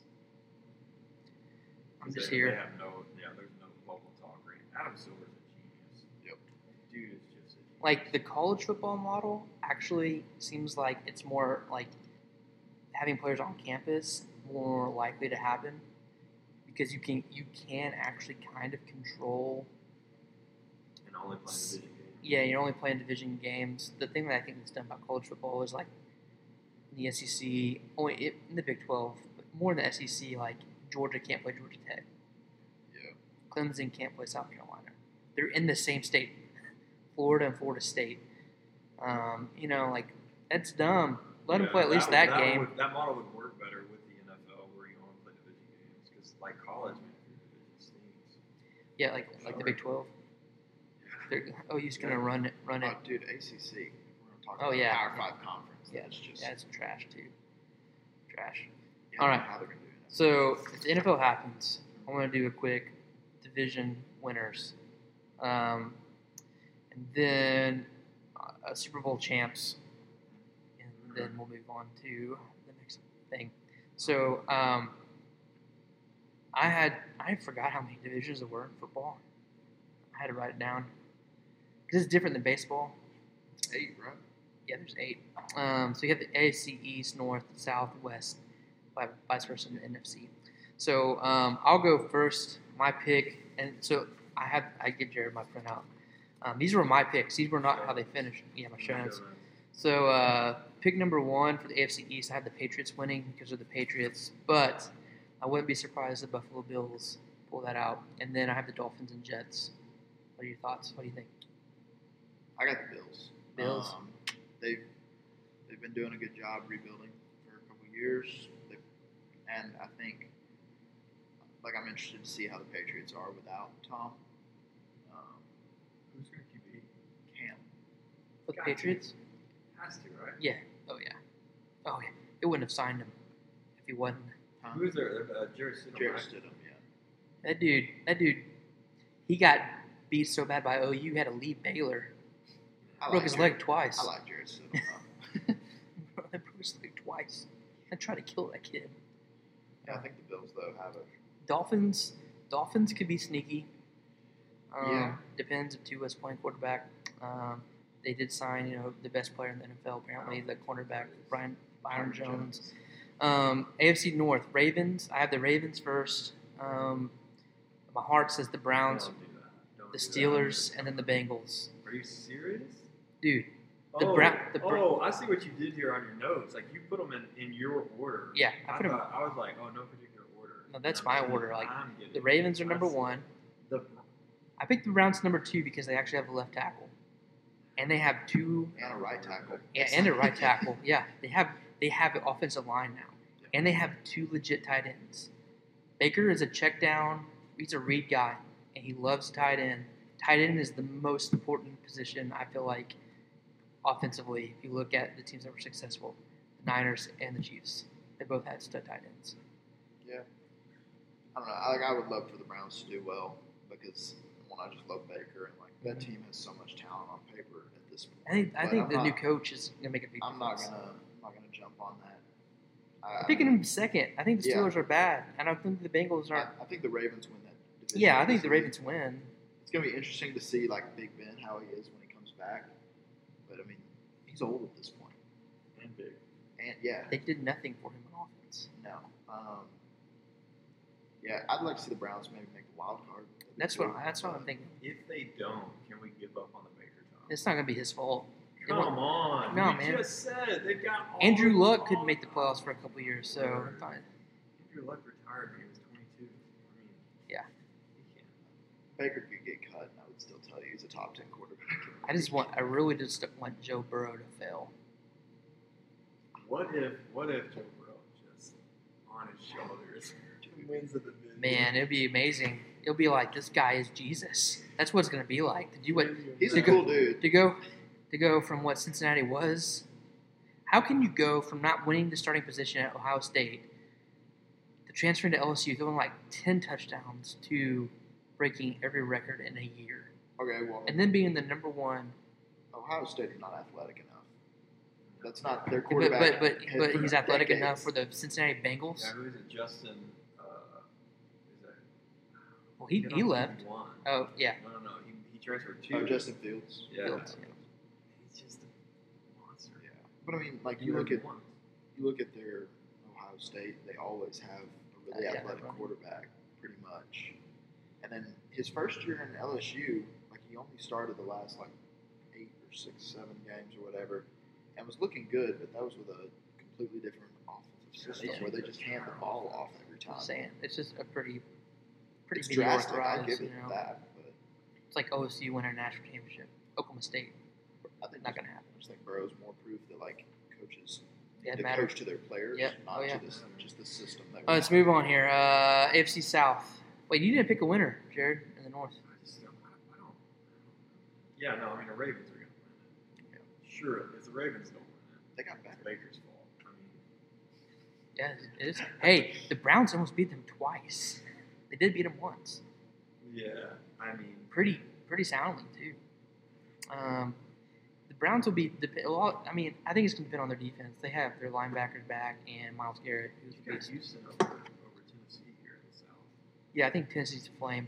I'm 'Cause just they, here. They have no. Yeah, there's no local talk rate. Adam Silver's a genius. Yep. Dude is just a genius. Like the college football model actually seems like it's more like having players on campus more likely to happen because you can you can actually kind of control. and only playing division games. Yeah, you're only playing division games. The thing that I think that's done about college football is like in the S E C, only it, in the Big twelve, but more in the S E C. Like Georgia can't play Georgia Tech. Yeah. Clemson can't play South Carolina. They're in the same state. Florida and Florida State. Um, you know, like that's dumb. Let them Yeah, play at least would- that, game. Would, that model would work better with the N F L where you only play division games because, like college, man, your division stinks. Yeah, like like the Big twelve. They're, oh, he's gonna run it, run it. Oh, dude, A C C. We're talking Oh, about yeah. Power Five conference. Yeah, That's just. yeah, it's trash too. Trash. yeah, all I don't right. know how they're gonna do it. So if the N F L happens, I want to do a quick division winners, um, and then uh, Super Bowl champs, and then we'll move on to the next thing. So um, I had I forgot how many divisions there were in football. I had to write it down because it's different than baseball. It's eight, right? Yeah, there's eight. Um, so you have the A F C East, North, South, West, vi- vice versa in the N F C. So um, I'll go first. My pick, and so I have I give Jared my printout. Um, these were my picks. These were not how they finished. Yeah, my show notes. So uh, pick number one for the A F C East, I have the Patriots winning because of the Patriots, but I wouldn't be surprised if the Buffalo Bills pull that out. And then I have the Dolphins and Jets. What are your thoughts? What do you think? I got the Bills. Bills? Um, they've they've been doing a good job rebuilding for a couple years. They've, and I think, like, I'm interested to see how the Patriots are without Tom. Um, Who's going to Q B? Cam. For the Got to. Patriots? Has to, right? Yeah. Oh yeah. Oh yeah. They wouldn't have signed him if he wasn't. Huh? Who's there? Uh, Jared Stidham, Jared right? Stidham, yeah. That dude. That dude. He got beat so bad by O U. He had to leave Baylor. I Broke like his Jared- leg twice. I like Jared Stidham. though. They broke his leg twice. I tried to kill that kid. yeah, I think the Bills though have a Dolphins. Dolphins could be sneaky. Um, Yeah. Depends if Tua's playing quarterback. Um, they did sign, you know, the best player in the N F L apparently, the cornerback Brian Byron Jones. Um, A F C North Ravens. I have the Ravens first. Um, my heart says the Browns, Don't do that. Don't the do that. Steelers, and then the Bengals. Are you serious? Dude, The oh, Brown- the Br- oh, I see what you did here on your notes. Like you put them in, in your order. yeah, I I, put 'em- thought, I was like, oh, no particular order. No, that's And my I'm getting- order, like, I'm getting The it. Ravens are I number see. one. The I picked the Browns number two because they actually have a left tackle, and they have two, and a right tackle. yeah, and a right tackle. Yeah, they have they have an offensive line now, and they have two legit tight ends. Baker is a check down. He's a read guy, and he loves tight end. Tight end is the most important position, I feel like, offensively. If you look at the teams that were successful, the Niners and the Chiefs, they both had stud tight ends. Yeah. I don't know. I, like, I would love for the Browns to do well because one, I just love Baker and like that team has so much talent on paper at this point. I think I But think I'm the not, new coach is gonna make a big I'm not difference. gonna. I'm not gonna jump on that. I, I'm picking him second. I think the Yeah. Steelers are bad, and I think the Bengals I, are. I think the Ravens win that division. Yeah, I think the easily. Ravens win. It's gonna be interesting to see like Big Ben how he is when he comes back. But I mean, he's old at this point. and big. And yeah, They did nothing for him on offense. no. Um, yeah, I'd like to see the Browns maybe make the wild card. That'd be That's what cool, that's what but I'm thinking. If they don't, can we give up on the Baker Tom? It's not gonna be his fault. It Come won't- on. No, we man. just said they've got all Andrew the- Luck all couldn't make the the- playoffs for a couple years, so I'm fine. Andrew Luck retired when he was twenty-two. I mean, Yeah. he can't. Baker could get cut, and I would still tell you he's a top ten quarterback. I just want I really just want Joe Burrow to fail. What if what if Joe Burrow just on his shoulders wins the division? Man, it'd be amazing. It'll be like this guy is Jesus. That's what it's gonna be like. Did you what He's to a go, cool dude. to go to go from what Cincinnati was? How can you go from not winning the starting position at Ohio State to transferring to L S U, throwing like ten touchdowns to breaking every record in a year, Okay, well, and then being the number one? Ohio State is not athletic enough. That's not their But quarterback. but but, had but for he's athletic decades. enough for the Cincinnati Bengals. Yeah, who is it? Justin. Uh, is that? Well, he Get he on left. T one. Oh yeah, No, no, no. He, he transferred to. Oh, Justin Fields. Yeah. Fields, yeah. He's just a monster. Yeah, but I mean, like He you look really at won. you look at their Ohio State. They always have a really Uh, yeah, athletic right. quarterback, pretty much. And then his first year in L S U, like he only started the last like eight or six, seven games or whatever, and was looking good. But that was with a completely different offensive system Yeah. where they just hand the ball off every time. I'm saying it's just a pretty pretty It's mediocre drastic. I rise, give you it know. that, but It's like O S U winning a national championship. Oklahoma State, I think not gonna happen. I just think Burrow's more proof that like coaches Yeah, it to matters. coach to their players, Yep. not Oh, yeah. to this, just the system. That Uh, let's move on here. Uh, A F C South. Wait, you didn't pick a winner, Jared, in the North. I just don't. I, I don't. Yeah, no. I mean, the Ravens are going to win it. Sure, if the Ravens don't win They got it, better. it's Baker's fault. I mean, Yeah, it is. Hey, the Browns almost beat them twice. They did beat them once, yeah. I mean, pretty pretty soundly too. Um, the Browns will be. dep- a lot- I mean, I think it's going to depend on their defense. They have their linebackers back and Miles Garrett, who's you a got beast. Houston over, over Tennessee here in the South. Yeah, I think Tennessee's a flame.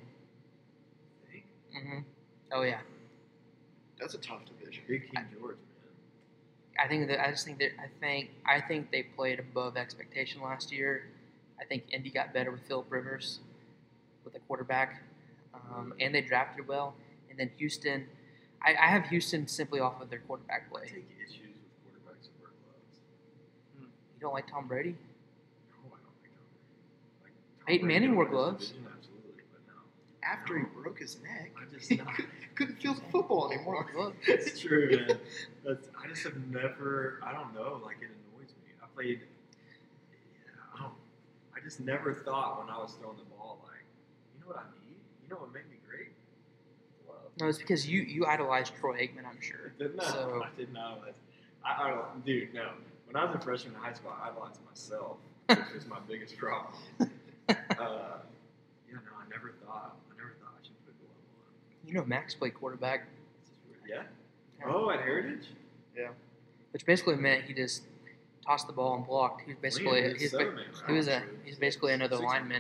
I think. hmm Oh yeah. That's a tough division. Big King George, man. I think that I just think that I think I think they played above expectation last year. I think Indy got better with Philip Rivers, with the quarterback, um, and they drafted well. And then Houston, I, I have Houston simply off of their quarterback I play. take issues with quarterbacks who wear gloves. You don't like Tom Brady? No, I don't think Tom Brady. Like, Tom Peyton Brady Manning wore won this gloves. division, absolutely, but no. After he broke his neck, I just he not. couldn't feel the football anymore. That's true, man. That's I just have never. I don't know. Like it annoys me. I played. Yeah, I don't. I just never thought when I was throwing the ball, like, you know what I need? You know what made me great? Gloves. No, it's because you you idolized Troy Aikman, I'm sure. Did not. So I did not. I, I dude, no. When I was a freshman in high school, I idolized myself, which was my biggest problem. Uh, yeah, no, I never thought. I never thought I should put a glove on. you know Max played quarterback, Yeah. Oh, at Heritage. Yeah. which basically meant he just tossed the ball and blocked. He was basically Liam did he's, so, ba- man, he was a right? he's basically another Six- lineman.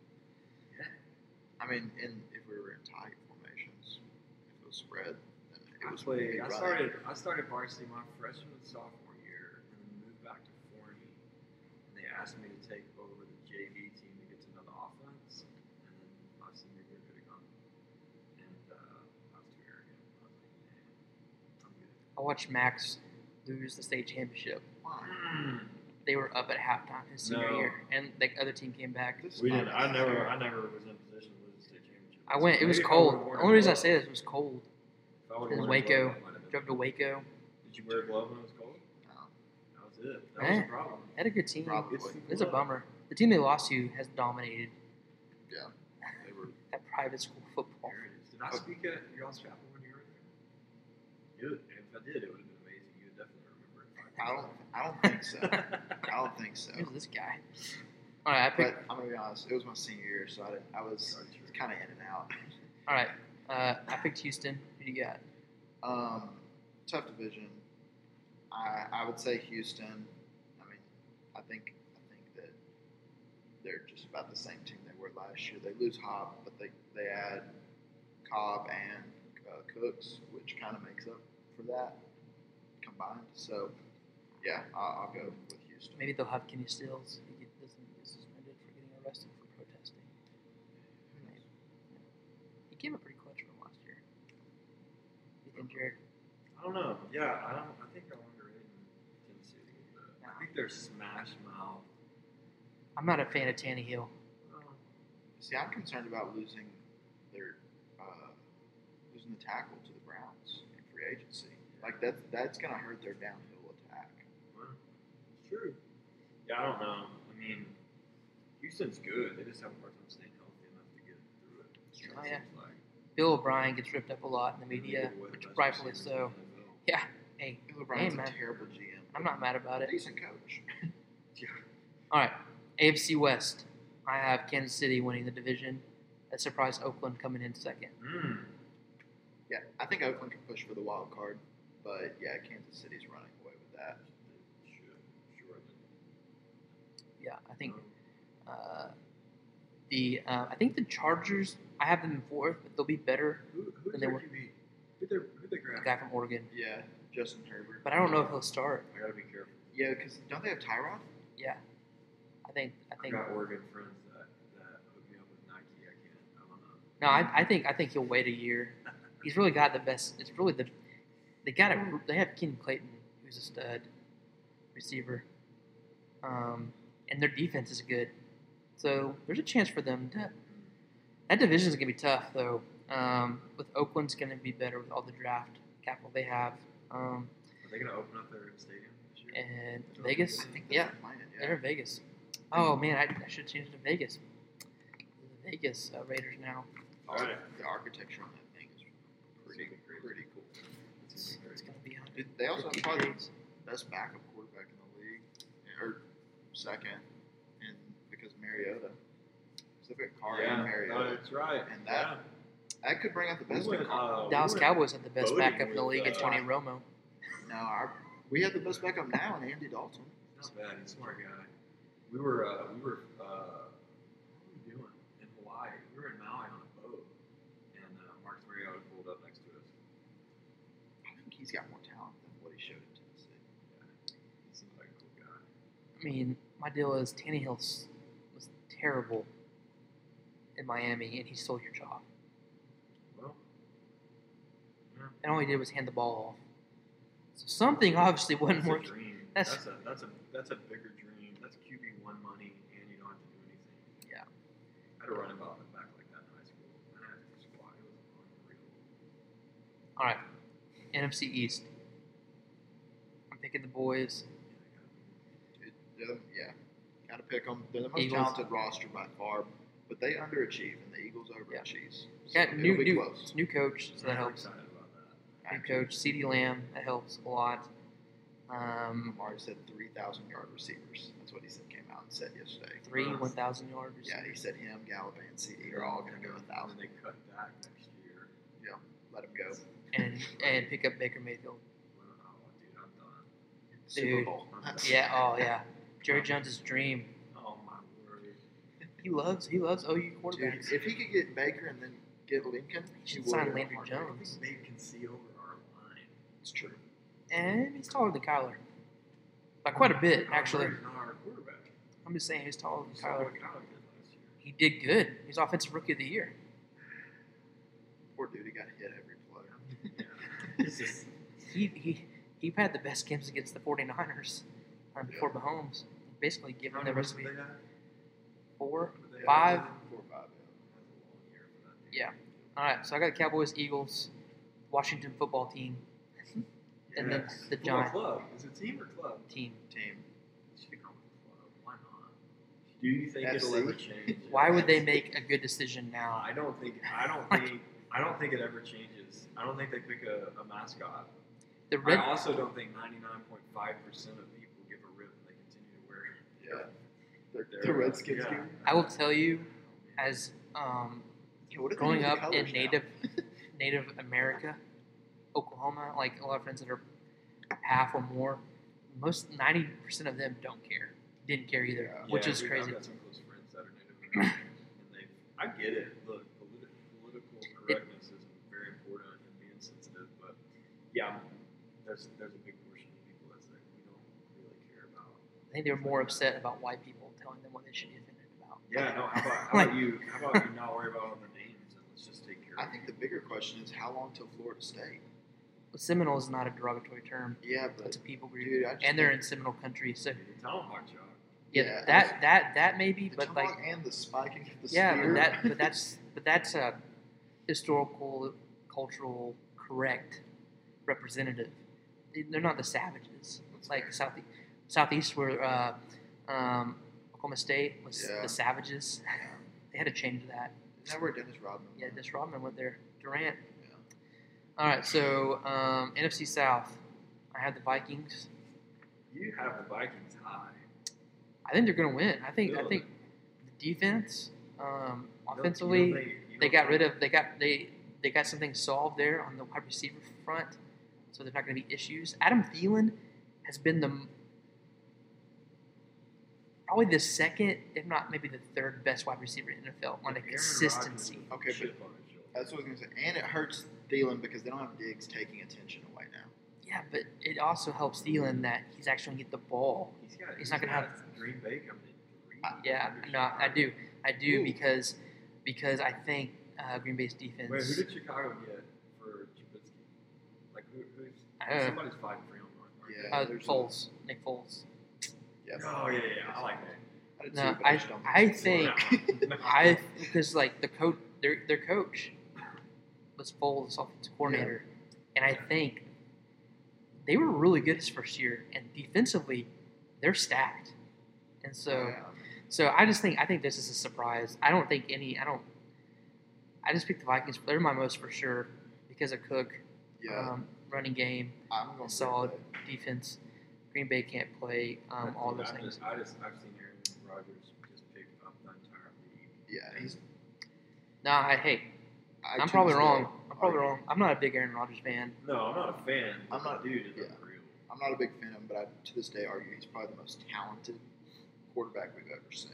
I mean, in if we were in tight formations, if it was spread, then it I was. played. big I running. started. I started varsity my freshman and sophomore year, and then moved back to Forney. And they asked me to take over the J V team to get to know the offense. And then my senior year could have gone, and uh, I was too arrogant. I was like, man, I'm good. I watched Max lose the state championship. Why? They were up at halftime his senior No. year, and the other team came back. This is We not didn't. I never. necessary. I never was in a position to lose the state championship. I went. It was Maybe if I cold. would've worn The a only reason I glove- say this was cold. if I would've It was worn a glove, Waco. I might have been- Drove to Waco. Did you wear a glove when it was cold? No. That was it. That Eh. was the problem. They had a good team. Probably. It's the It's a glove. bummer. The team they lost to has dominated Yeah. They were. that private school football. There it is. Did I speak at your all's chapel when you were there? You, if I did, it would have been amazing. You would definitely remember it. I don't. I don't think so. I don't think so. Who's this guy? All right, I picked. But I'm gonna be honest. It was my senior year, so I, didn't, I was kind of in and out. All right, uh, I picked Houston. Who do you got? Um, tough division. I I would say Houston. I mean, I think I think that they're just about the same team they were last year. They lose Hop, but they they add Cobb and uh, Cooks, which kind of makes up for that combined. So yeah, I'll, I'll go with Houston. Maybe they'll have Kenny Stills. He get- doesn't get suspended for getting arrested for protesting. Who knows? He came up pretty clutch from last year. You think, Jared? I don't know. Yeah, I don't. I think they're underrated in Tennessee. a little bit. I think they're smash mouth. I'm not a fan of Tannehill. See, I'm concerned about losing their uh, losing the tackle to the Browns in free agency. Like that's that's gonna hurt their downhill attack. Well, it's true. Yeah, I don't know. I mean, Houston's good. They just have a hard time staying healthy enough to get through it. It's true. Oh, yeah. Seems like. Bill O'Brien gets ripped up a lot in the They media, give away the which best rightfully receivers so. in the N F L. Yeah. Hey, Bill O'Brien's Hey, man. a terrible G M. I'm not mad about it. Decent coach. All right, A F C West. I have Kansas City winning the division. That surprised Oakland coming in second. Mm. Yeah, I think Oakland can push for the wild card, but yeah, Kansas City's running away with that. They should. Sure. Yeah, I think uh, the uh, I think the Chargers. I have them in fourth, but they'll be better. Who, who's And they their were- Q B? Who they who they The grab? guy from Oregon, Yeah, Justin Herbert. but I don't know if he'll start. I gotta be careful. Yeah, because don't they have Tyrod? Yeah, I think I I think got Oregon friends that that hook me up with Nike. I can't. I don't know. no. I, I think I think he'll wait a year. He's really got the best. It's really the they got a they have Ken Clayton, who's a stud receiver, um, and their defense is good. So there's a chance for them to. That division is gonna be tough though. Um, with Oakland's gonna be better with all the draft capital they have, um, Are they gonna open up their stadium this year? and Vegas. I think that's Yeah, the plan, yeah. they're in Vegas. Oh man, I, I should change it to Vegas. The Vegas uh, Raiders now. All right. The architecture on that thing is pretty, It's crazy. pretty cool. It's, it's gonna be Dude, They also have fifty probably days. the best backup quarterback in the league, or second, and because Mariota. So they've got Carr Yeah, and no, Mariota. that's right. And that- That could bring out the We best went, in Carr. uh, Dallas we went Cowboys had the best voting backup in the with, league, at uh, Tony Romo. No, our, we have the best backup now in Andy Dalton. Not bad. He's a smart guy. We were, uh, we were, uh, what were we doing in Hawaii? We were in Maui on a boat, and uh, Marcus Mariota pulled up next to us. I think he's got more talent than what he showed in Tennessee. Yeah, he seems like a cool guy. I mean, my deal is Tannehill s- was terrible in Miami, and he stole your job. Well, yeah, And all he did was hand the ball off. So something obviously wasn't that's a working. dream. That's- That's, a that's a that's a bigger dream. That's Q B one money, and you don't have to do anything. Yeah. I had to run about back like that in high school. And I had to squat. It was unreal. All right, N F C East. I'm picking the boys. Dude, they're the- yeah, gotta pick them. They're the most Eagles. talented roster by far, but they underachieve, and the Eagles over Yeah. at Chiefs. So Got it'll new be new close. new coach, so that I'm helps. excited about that. New coach, CeeDee Lamb, that helps a lot. Um, Lamar said three thousand yard receivers. That's what he said. Came out and said yesterday. three Nice. one thousand yard Yeah, he receivers. said him, Gallup, and CeeDee are all going to go a And thousand. then they cut back next year. Yeah, let him go. and and pick up Baker Mayfield. Oh, dude, I'm done. Super Dude. Bowl. Yeah, oh yeah, Jerry Jones' dream. Oh my word. He loves he loves O U Dude, quarterbacks. if he could get Baker and then get Lincoln, He should would. sign Landry I don't Jones. think they can see over our line. It's true. And he's taller than Kyler. By quite a bit, actually. Kyler's not our quarterback. I'm just saying he's taller than We saw Kyler. what Kyler did last year. He did good. He's offensive rookie of the year. Poor dude, he got hit every play. Yeah. It's just, He he he had the best games against the 49ers um, before Mahomes. Basically how giving many the rest of wins it did they have? four. Did they Five. have? Four, five. That's a long year for that team. Yeah. All right, so I got Cowboys, Eagles, Washington football team, and then Yes. the Football Giants club. Is it team or club? team. Yeah. Team. It should become a club. Why not? Do you think F it'll C? ever change? Why would they make a good decision now? I don't think. I don't think. I don't think it ever changes. I don't think they pick a, a mascot. The I red. also don't think ninety-nine point five percent of people give a rip and they continue to wear. Yeah. The, their- the Redskins yeah. do. I will tell you, as um, Yeah, what are they growing doing with up the in colors now? Native Native America, Oklahoma, like a lot of friends that are half or more, most ninety percent of them don't care. Didn't care either, Yeah. which Yeah, is we- crazy. I've got some close friends that are Native American, and they. I get it. Look, politi- political correctness is very important and being sensitive, but yeah, there's there's a big portion of people that say we don't really care about. I think they were more upset about white people telling them what they should be offended about. Yeah, no. How about how about you? How about you not worry about all the names and let's just take care I of think the bigger question is how long till Florida State? But Seminole is not a derogatory term. Yeah, but It's a people group, dude, I just and they're think in Seminole country. So it. Tomahawk chop. yeah, Yeah, that that that may be, the but like tomahawk and the spiking of the yeah, spear. but that but that's but that's a historical, cultural, correct representative. They- They're not the savages. That's Like fair. south southeast where uh, um, Oklahoma State was Yeah. the savages. Yeah. They had to change that. Is that where Dennis Rodman? Yeah, went? Dennis Rodman went there. Durant. Yeah. All right, so um, N F C South. I have the Vikings. You have the Vikings high. I think they're going to win. I think I Really? think the defense, um, You don't- offensively, you don't think- you they don't got rid think- of they got they they got something solved there on the wide receiver front, so there's not going to be issues. Adam Thielen has been the probably the second, if not maybe the third best wide receiver in the N F L on a Aaron consistency. Rodgers Okay, with a chip on his shoulder. That's what I was gonna say. And it hurts Thielen because they don't have Diggs taking attention away now. Yeah, but it also helps Thielen that he's actually going to get the ball. He's got. He's not gonna got have- Green Bay coming in three. Uh, yeah, under no, I do, I do Ooh. because because I think uh, Green Bay's defense. Wait, who did Chicago get for Trubisky? Like who? Who's I don't know. somebody's fighting for him? Right? Yeah. uh, there's a- Foles, Nick Foles. Yeah. Oh yeah, yeah. I like that. I did No, too, but I just don't I it's think No. I because like the coach, their their coach was Foles, offensive coordinator, and I think they were really good his first year, and defensively, they're stacked, and so Yeah. so I just think I think this is a surprise. I don't think any. I don't. I just picked the Vikings. They're my most for sure because of Cook, Yeah. um, running game, I'm going solid Green Bay. defense. Green Bay can't play um, all those I things. Just, I just, I've seen Aaron Rodgers just pick up the entire league. Yeah, he's. Nah, I hey, I I'm probably choose wrong. the I'm probably argument. wrong. I'm not a big Aaron Rodgers fan. No, I'm not a fan. I'm not- Dude, is yeah. unreal. I'm not a big fan of him, but I, to this day, argue he's probably the most talented quarterback we've ever seen.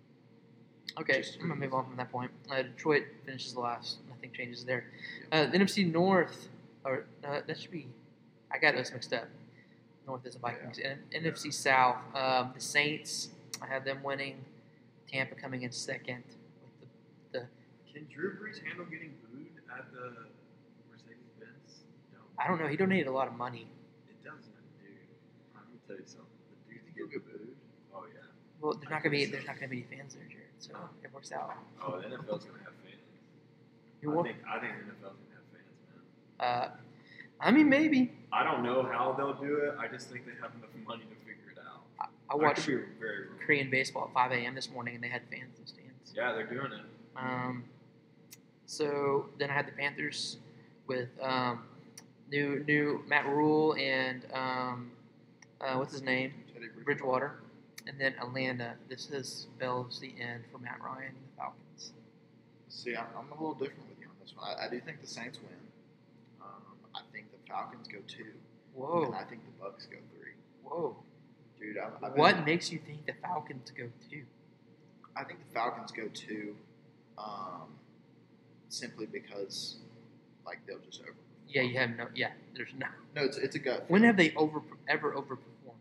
Okay, Just I'm gonna move on from that point. Uh, Detroit finishes last. Nothing changes there. Yeah. Uh, the N F C North, or uh, that should be. I got those mixed up. North is the Vikings. And N F C South, um, the Saints. I have them winning. Tampa coming in second with the, the Can Drew Brees handle getting booed at the Mercedes Benz? No, I don't know. He donated a lot of money. it doesn't, dude. I'm gonna tell you something. The dudes He'll get get booed. Oh yeah. Well, there's not gonna be there's not gonna be any fans there, Jared. So No. it works out. Oh, the N F L's gonna have fans. You I want- think I think the N F L's gonna have fans, man. Uh, I mean, maybe. I don't know how they'll do it. I just think they have enough money to figure it out. I, I watched could be very wrong. Korean baseball at five a.m. this morning, and they had fans in the stands. Yeah, they're doing it. Um, So then I had the Panthers with um, new new Matt Rule and um, uh, what's his name? Teddy Bridgewater. And then Atlanta. This is spells the end for Matt Ryan and the Falcons. See, I'm, I'm a little different with you on this one. I, I do think the Saints win. Um, I think the Falcons go two. Whoa. And I think the Bucks go three. Whoa. Dude, I've, I've What been, makes you think the Falcons go two? I think the Falcons go two, um, simply because, like, they'll just over. Yeah, you have no. Yeah, there's no. No, it's it's a gut. When feeling. have they over ever overperformed?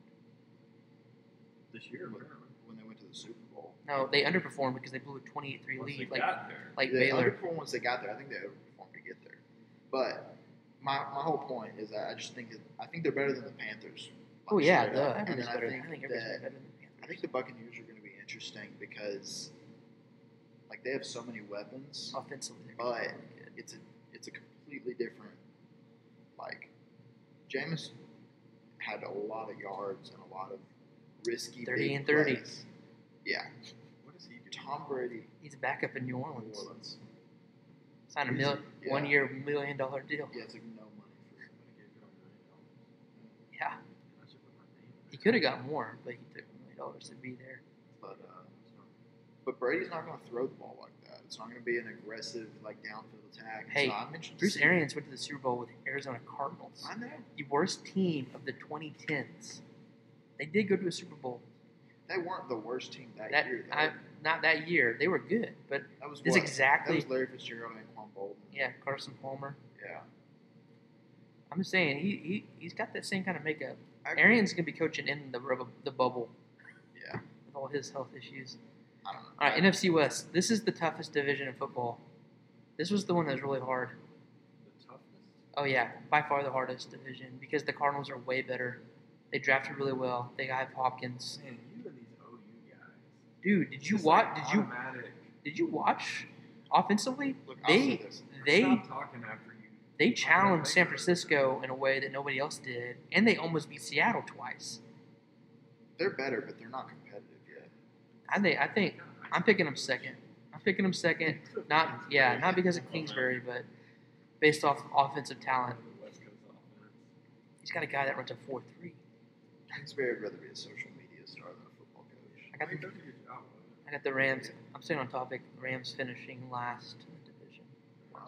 This year, when, whatever. when they went to the Super Bowl? No, they underperformed because they blew a twenty-eight three Once they lead, like got there. like They Baylor. underperformed once they got there. I think they overperformed to get there. But my, my whole point is that I just think that I think they're better than the Panthers. Oh yeah, straight duh. up. And Everybody's then I better. think I think everybody's that better than the Panthers. I think the Buccaneers are going to be interesting because, like, they have so many weapons. Offensively, they're But really good. it's a it's a completely different. Like, Jameis had a lot of yards and a lot of risky thirty big and thirty. plays. Yeah, What is he doing? Tom Brady, He's back up in New New Orleans. Orleans. Signed a He's- mil- yeah. one year million dollar deal. Yeah, it's like no money for him. Somebody gave him a million dollars. Yeah, I should put my name he there. could have got more, but he took a million dollars to be there. But uh, but Brady's not going to throw the ball like that. It's not going to be an aggressive like downfield attack. And Hey, so I'm interested to Bruce see- Arians went to the Super Bowl with Arizona Cardinals, I know. the worst team of the twenty tens. They did go to a Super Bowl. They weren't the worst team that, That year. Though. I, not that year. They were good, but that was it's what? exactly- That was Larry Fitzgerald and Quan Bolden. yeah, Carson Palmer. Yeah. I'm just saying he, he he's got that same kind of makeup. I agree. Arians gonna be coaching in the rub- the bubble Yeah. with all his health issues. I don't know. All right, N F C West. This is the toughest division in football. This was the one that was really hard. The toughness. Oh yeah, by far the hardest division because the Cardinals are way better. They drafted really well. They got Hopkins. Man, you and these O U guys. Dude, did you Just watch? like Did you automatic. did you watch offensively? Look, I'll say They this. they Stop talking after you. they challenged San Francisco in a way that nobody else did, and they almost beat Seattle twice. They're better, but they're not competitive yet. I think I think I'm picking them second. I'm picking them second. Not yeah, not because of Kingsbury, but based off offensive talent. West Coast offense. He's got a guy that runs a four three. Kingsbury would rather be a social media star than a football coach. I got He the does a good job of it. I got the Rams. I'm staying on topic. The Rams finishing last in the division. Wow.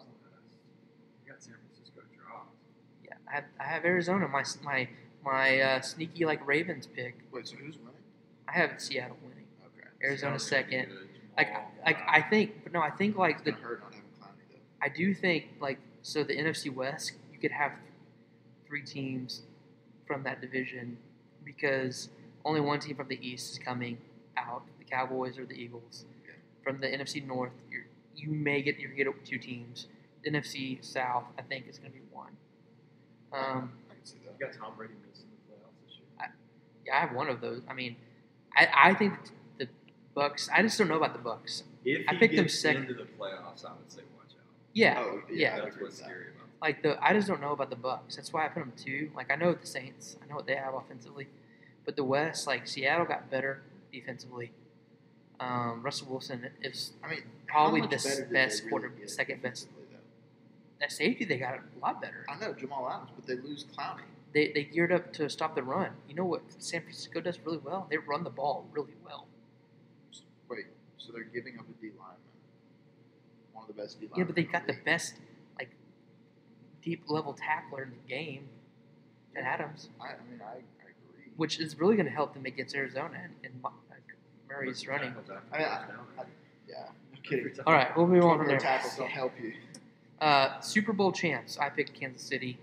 You got San Francisco dropped. Yeah, I have I have Arizona. My my my uh, sneaky like Ravens pick. Wait, so who's winning? I have Seattle winning. Okay. Arizona Seattle's gonna be second. good. Like Jamal, like wow. I think, but no, I think like It's the gonna hurt not having Clowney though. I do think like so the N F C West you could have three teams from that division because only one team from the East is coming out, the Cowboys or the Eagles. Yeah. From the N F C North, you're, you may get you get two teams. The N F C South, I think, is going to be one. Um, I can see You that. got Tom Brady missing the playoffs this year. yeah, I have one of those. I mean, I, I think the Bucks. I just don't know about the Bucks. If I he picked them gets second. into the playoffs, I would say watch out. Yeah, Oh, yeah. I That's agree what's with that. scary about it. Like the, I just don't know about the Bucks. That's why I put them two. Like I know the Saints. I know what they have offensively, but the West, like Seattle, got better defensively. Um, Russell Wilson is I mean, Probably how much the better did best they really quarter- get second best. defensively, though? that safety. They got a lot better. I know Jamal Adams, but they lose Clowney. They they geared up to stop the run. You know what San Francisco does really well? They run the ball really well. Wait, so they're giving up a D lineman, one of the best D linemen. Yeah, but they in got the league. best like deep level tackler in the game, at Adams, I, I mean, I, I agree. which is really going to help them against Arizona and, and like, Murray's running. I mean, I, I, yeah, no kidding. All right, we'll move on from Twelve-yard there. tackles don't help you. Uh, Super Bowl champs. I picked Kansas City,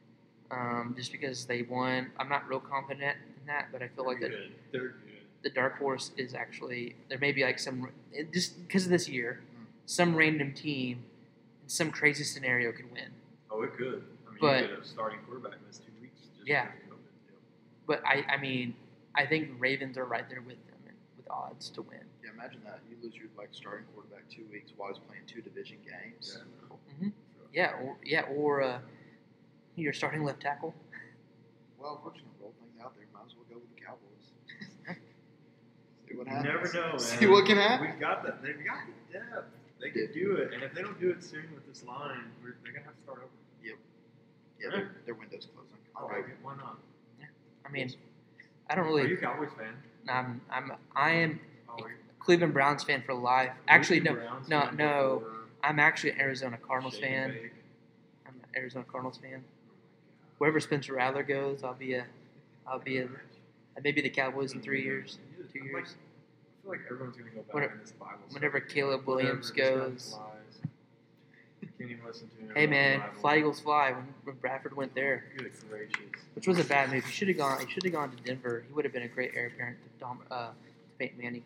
um, just because they won. I'm not real confident in that, but I feel like They're that good. They're good. the dark horse is actually there. May be like some it, just because of this year, Mm. some random team in some crazy scenario could win. Oh, it could. I mean, But- you get a starting quarterback miss two weeks. Just Yeah. because of COVID, yeah. But I, I mean, I think the Ravens are right there with them and with odds to win. Yeah, imagine that. You lose your like starting quarterback two weeks while he's playing two division games. Yeah. Mhm. Yeah, or yeah, or uh, your starting left tackle. Well, if we're just gonna roll things out there, might as well go with the Cowboys. See what You happens. never know, man. See what can happen. We've got that. They've got the depth. They could do it, and if they don't do it soon with this line, we're, they're gonna have to start over. Yep. Yeah, their, their window's closing. I like it. Why not? I mean, I don't Are you really. a Cowboys fan? I'm. I'm. I am Oh, a you're- Cleveland Browns fan for life. Actually, no. Browns No. fan No. before I'm actually an Arizona Cardinals Shake and fan. Bake. I'm an Arizona Cardinals fan. Oh my Wherever Spencer Rattler goes, I'll be a. I'll be a. God. Maybe the Cowboys in three years, two I'm years. Like, I feel like everyone's gonna go back Whenever- in this Bible. whenever study. Caleb Williams Whatever, this goes. guy's lies. Can't even listen to him. Hey man, Bible. fly Eagles fly. When, when Bradford went there, Good gracious. which was a bad move. He should have gone. He should have gone to Denver. He would have been a great heir apparent to Dom, uh, to Peyton Manning.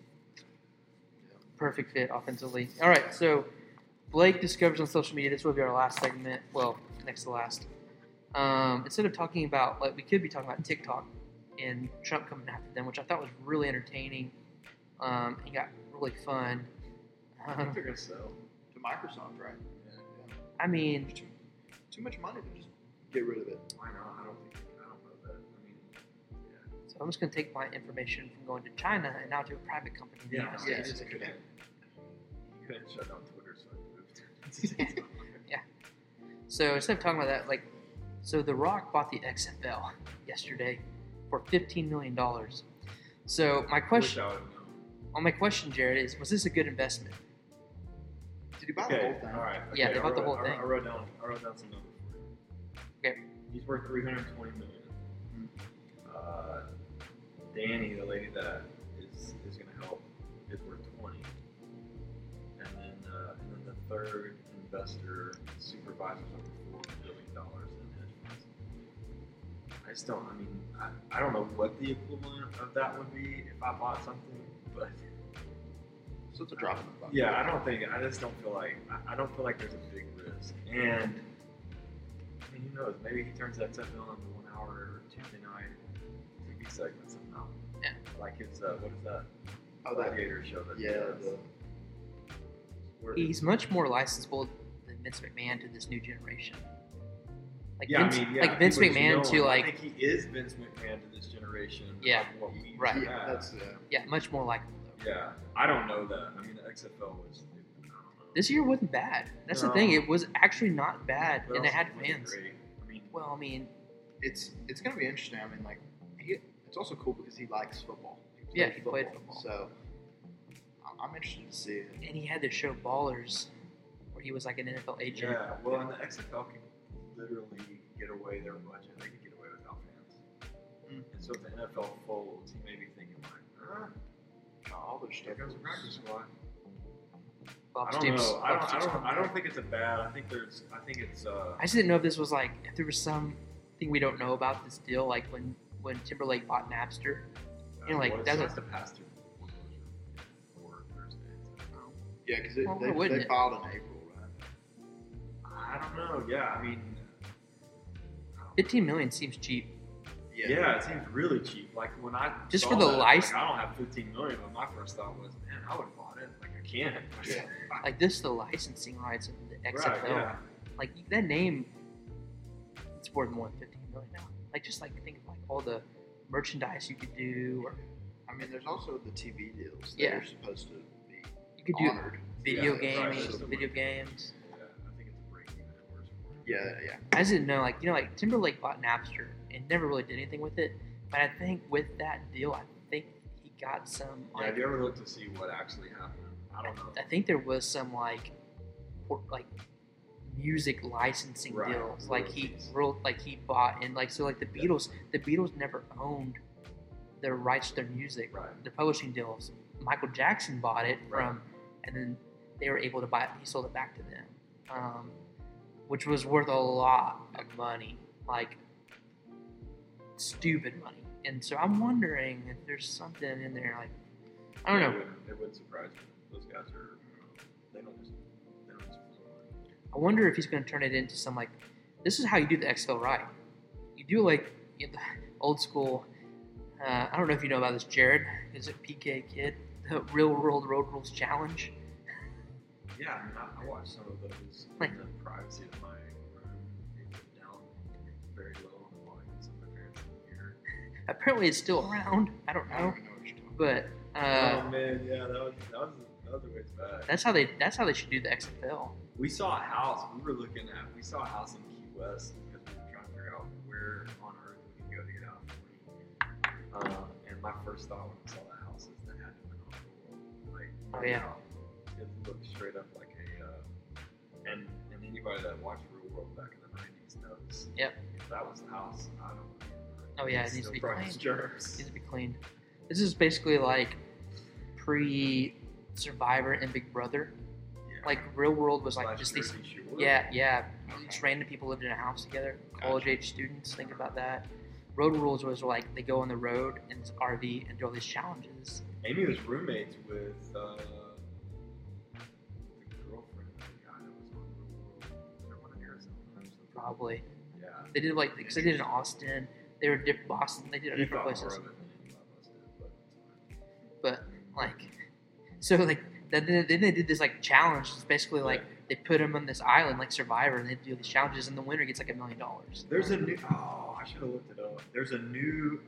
Perfect fit offensively. All right, so Blake discovers on social media. This will be our last segment. Well, next to last. Um, instead of talking about like we could be talking about TikTok and Trump coming after them, which I thought was really entertaining. Um, and got really fun. I think Um, they're gonna sell. To Microsoft, right? Yeah. Yeah. I mean, Too, too much money to just get rid of it. Why not? I don't think. I don't know that. I mean, yeah. so I'm just going to take my information from going to China and now to a private company in the Yeah, United yeah, States. it is a good idea. You couldn't shut down Twitter, so I moved. So instead of talking about that, like, so The Rock bought the X F L yesterday for fifteen million dollars. So my question, Wish I would've known. well, my question, Jared, is: was this a good investment? Did he buy the Okay, whole thing? all right. Yeah, okay, they I bought the wrote- whole I- thing. I wrote down. I wrote down some numbers for you. Okay. He's worth three hundred twenty million. Uh, Danny, the lady that is is going to help, is worth twenty. And then, uh, and then the third investor supervises over four billion dollars in hedge funds. I just don't. I mean, I, I don't know what the equivalent of that would be if I bought something, but. So it's a drop in the bucket. Yeah, I don't think. I just don't feel like. I, I don't feel like there's a big risk. And I mean, who knows? Maybe he turns that stuff on into one hour Tuesday night T V segment somehow. Yeah. Like his uh, what is that? Oh, that. Gladiator show that. he Yeah. does. The, Where- He's much more licensable than Vince McMahon to this new generation. Like yeah, Vince, I mean, yeah, like Vince he was McMahon known. to I like, think he is Vince McMahon to this generation. Yeah, of what we right. yeah, have. that's uh, yeah, much more likable though. Yeah, I don't know that. I mean, the X F L was. I don't know. This year wasn't bad. That's the No. thing; it was actually not bad, But and they also had it wasn't fans. great. I mean, Well, I mean, it's it's gonna be interesting. I mean, like he, it's also cool because he likes football. He Yeah, plays he played football. So I'm, I'm interested to see it. and he had the show Ballers, where he was like an N F L agent. yeah. Well, and the X F L can literally get away their budget. They can get away without fans. Mm. And so if the N F L folds, he may be thinking like, ah, Uh, all their here stuff. comes the practice squad. Bob I don't Stoops. know. I Bob don't. I Stoops don't. coming I don't back. think it's a bad. I think there's. I think it's. Uh, I just didn't know if this was like if there was something we don't know about this deal, like when when Timberlake bought Napster. You know, like, well, it doesn't- has to pass through foreclosure before Thursday. So. Yeah, because Well, they, wouldn't they it? filed in April, right? I don't know. Yeah. I mean. I don't Fifteen million seems cheap. Yeah, it seems really cheap. Like when I Just saw for the that, like, license- I don't have fifteen million, but my first thought was, man, I would have bought it. Like I can't. Yeah. Like this, the licensing rights of the X F L. Right, yeah. Like that name, it's worth more than fifteen million now. Like just like think of like all the merchandise you could do, or I mean, there's also the T V deals that Yeah. are supposed to be you could do honored. video Yeah, gaming, right, that's the video word. games. Yeah, I think it's a break even at worst. Yeah, yeah. I just didn't know, like, you know, like Timberlake bought Napster and never really did anything with it. But I think with that deal, I think he got some, Yeah, like, have you ever looked to see what actually happened? I don't know. I think there was some, like, por- like music licensing Right, deals. Like he, royalties. real, like he bought, and like, so like the Beatles, the Beatles never owned their rights to their music, Right. their publishing deals. Michael Jackson bought it Right. from, and then they were able to buy it, he sold it back to them. Um, which was worth a lot of money, like stupid money. And so I'm wondering if there's something in there, like I don't Yeah, know. It wouldn't, it wouldn't surprise me. Those guys are. They don't just. They don't just. I wonder if he's going to turn it into some like this is how you do the X F L right. You do like you know, the old school. Uh, I don't know if you know about this, Jared. Is it P K Kid? The Real World Road Rules Challenge. Yeah, I mean, I, I watched some of those Like- in the privacy of my room, maybe down very low on the volume, so my parents can hear. Apparently, it's still around. I don't I know, don't even know what you're talking but uh, oh man, yeah, that was that was The other way's bad. That's how they. That's how they should do the X F L. We saw a house. We were looking at. We saw a house in Key West because we were trying to figure out where on earth we could go to get out of forty. Uh, and my first thought when I saw that house is that had to been on the world. Like, Oh, yeah. It looked straight up like a. Uh, and and anybody that watched Real World back in the nineties knows. Yep. If that was the house, I don't. Oh yeah, it It's needs to still be probably cleaned. germs. It needs to be cleaned. This is basically like pre Survivor and Big Brother. Yeah. Like Real World was like Slash just these. Jersey Shore. Yeah, yeah. Okay. Just random people lived in a house together. College Gotcha. age students. Think about that. Road Rules was like they go on the road in this R V and do all these challenges. Amy was roommates with uh, the girlfriend of the guy that was on Real World. Was there one in Arizona or something? Probably Yeah. they did like because they did in Austin. They were different Boston. They did it He different thought more places. of it than any of us did, but it's fine. But like, so like then they, then they did this like challenge. It's basically like they put them on this island like Survivor, and they do these challenges, and the winner gets like a million dollars. There's a new. Oh, I should have looked it up. There's a new.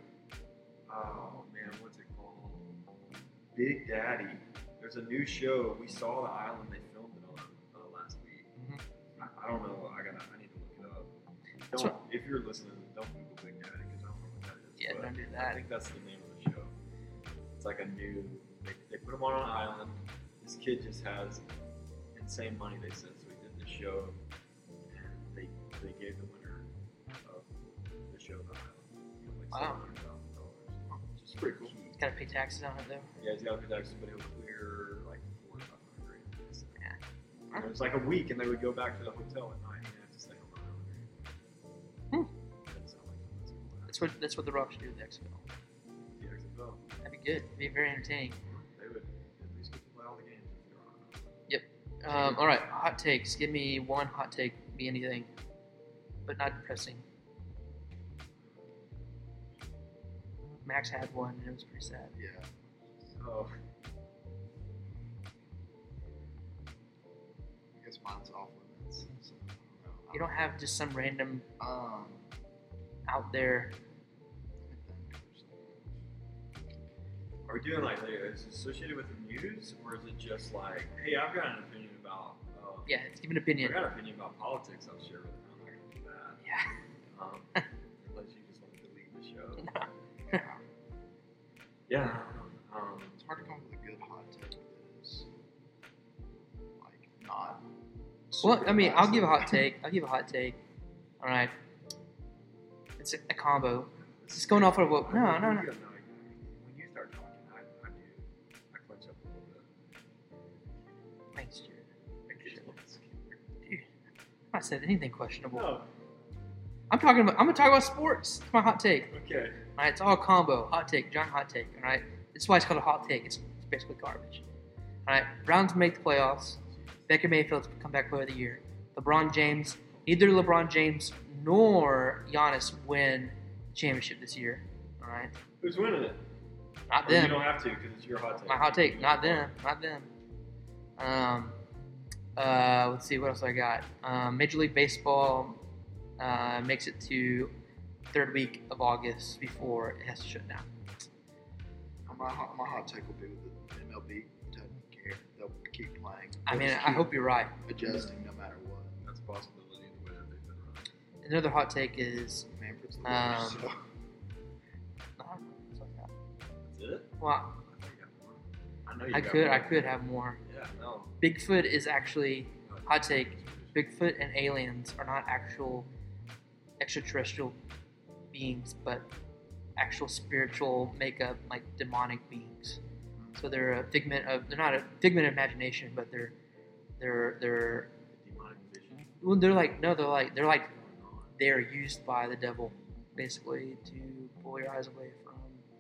Oh man, what's it called? Big Daddy. There's a new show. We saw the island they filmed it on uh, last week. Mhm. I, I don't know. I gotta. I need to look it up. That's Don't. If you're listening, don't Google Big Daddy because I don't know what that is. Yeah, but don't do I that. think that's the name of the show. It's like a new. They, they put him on an island. This kid just has insane money. They said so. He did the show, and they they gave the winner of the show the island. You know, like Wow. seven hundred thousand dollars. It's pretty cool. Gotta pay taxes on it though. Yeah, he's got to pay taxes, but he'll clear like four or five hundred grand. they said. Yeah. And it was like a week, and they would go back to the hotel at night and have to stay on the island. Hmm. Doesn't sound like that's cool. That's what that's what the Rock should do with the X F L. The X F L. That'd be good. It'd be very entertaining. They would at least get to play all the games if they're on. Um, all right, hot takes. Give me one hot take. Be anything, but not depressing. Max had one, and it was pretty sad. Yeah. Oh, I guess mine's off limits. So, I don't know. You don't have just some random Um. out there. are we doing like, like is it associated with the news, or is it just like, hey, I've got an opinion about? Um, Yeah, give an I've opinion. got an opinion about politics. I'll share with you. I'm not gonna do that. Yeah. Um, unless you just want to delete the show. Yeah. Yeah. Um, It's hard to come up with a good hot take that is like not. Well, super I mean, I'll give a hot massive. take. I'll give a hot take. All right. It's a, a combo. Just going off of what? No, no, no. When you start talking, I, I do. I clench up a little bit. Thanks, Jared. I get a little scared. Dude, I'm not saying anything questionable. No. I'm talking about. I'm gonna talk about sports. It's my hot take. Okay. All right, it's all combo. Hot take, giant hot take. All right, that's why it's called a hot take. It's, it's basically garbage. All right, Browns make the playoffs. Baker Mayfield's comeback player of the year. LeBron James. Neither LeBron James nor Giannis win the championship this year. All right, Who's winning it? not Or you them. don't have to because it's your hot take. My hot take, not them, not them. Um, uh, let's see what else I got. Um, Major League Baseball uh, makes it to third week of August before it has to shut down. My hot, my hot take will be with the M L B. Doesn't care. They'll keep playing. I They'll mean, just I keep hope you're right. adjusting no matter what. That's a possibility the way that they've been running. Another hot take is, Manfred's the Um, worst. So. I don't know, it's like that. That's it? Well, I thought you got more. I know you I got could, more. I could have more. Yeah, no. Bigfoot is actually hot take. Bigfoot and aliens are not actual extraterrestrial beings, but actual spiritual makeup, like demonic beings. So they're a figment of they're not a figment of imagination, but they're they're they're Demonic vision. well, they're like no, they're like they're like Going on. they're used by the devil, basically, to pull your eyes away from.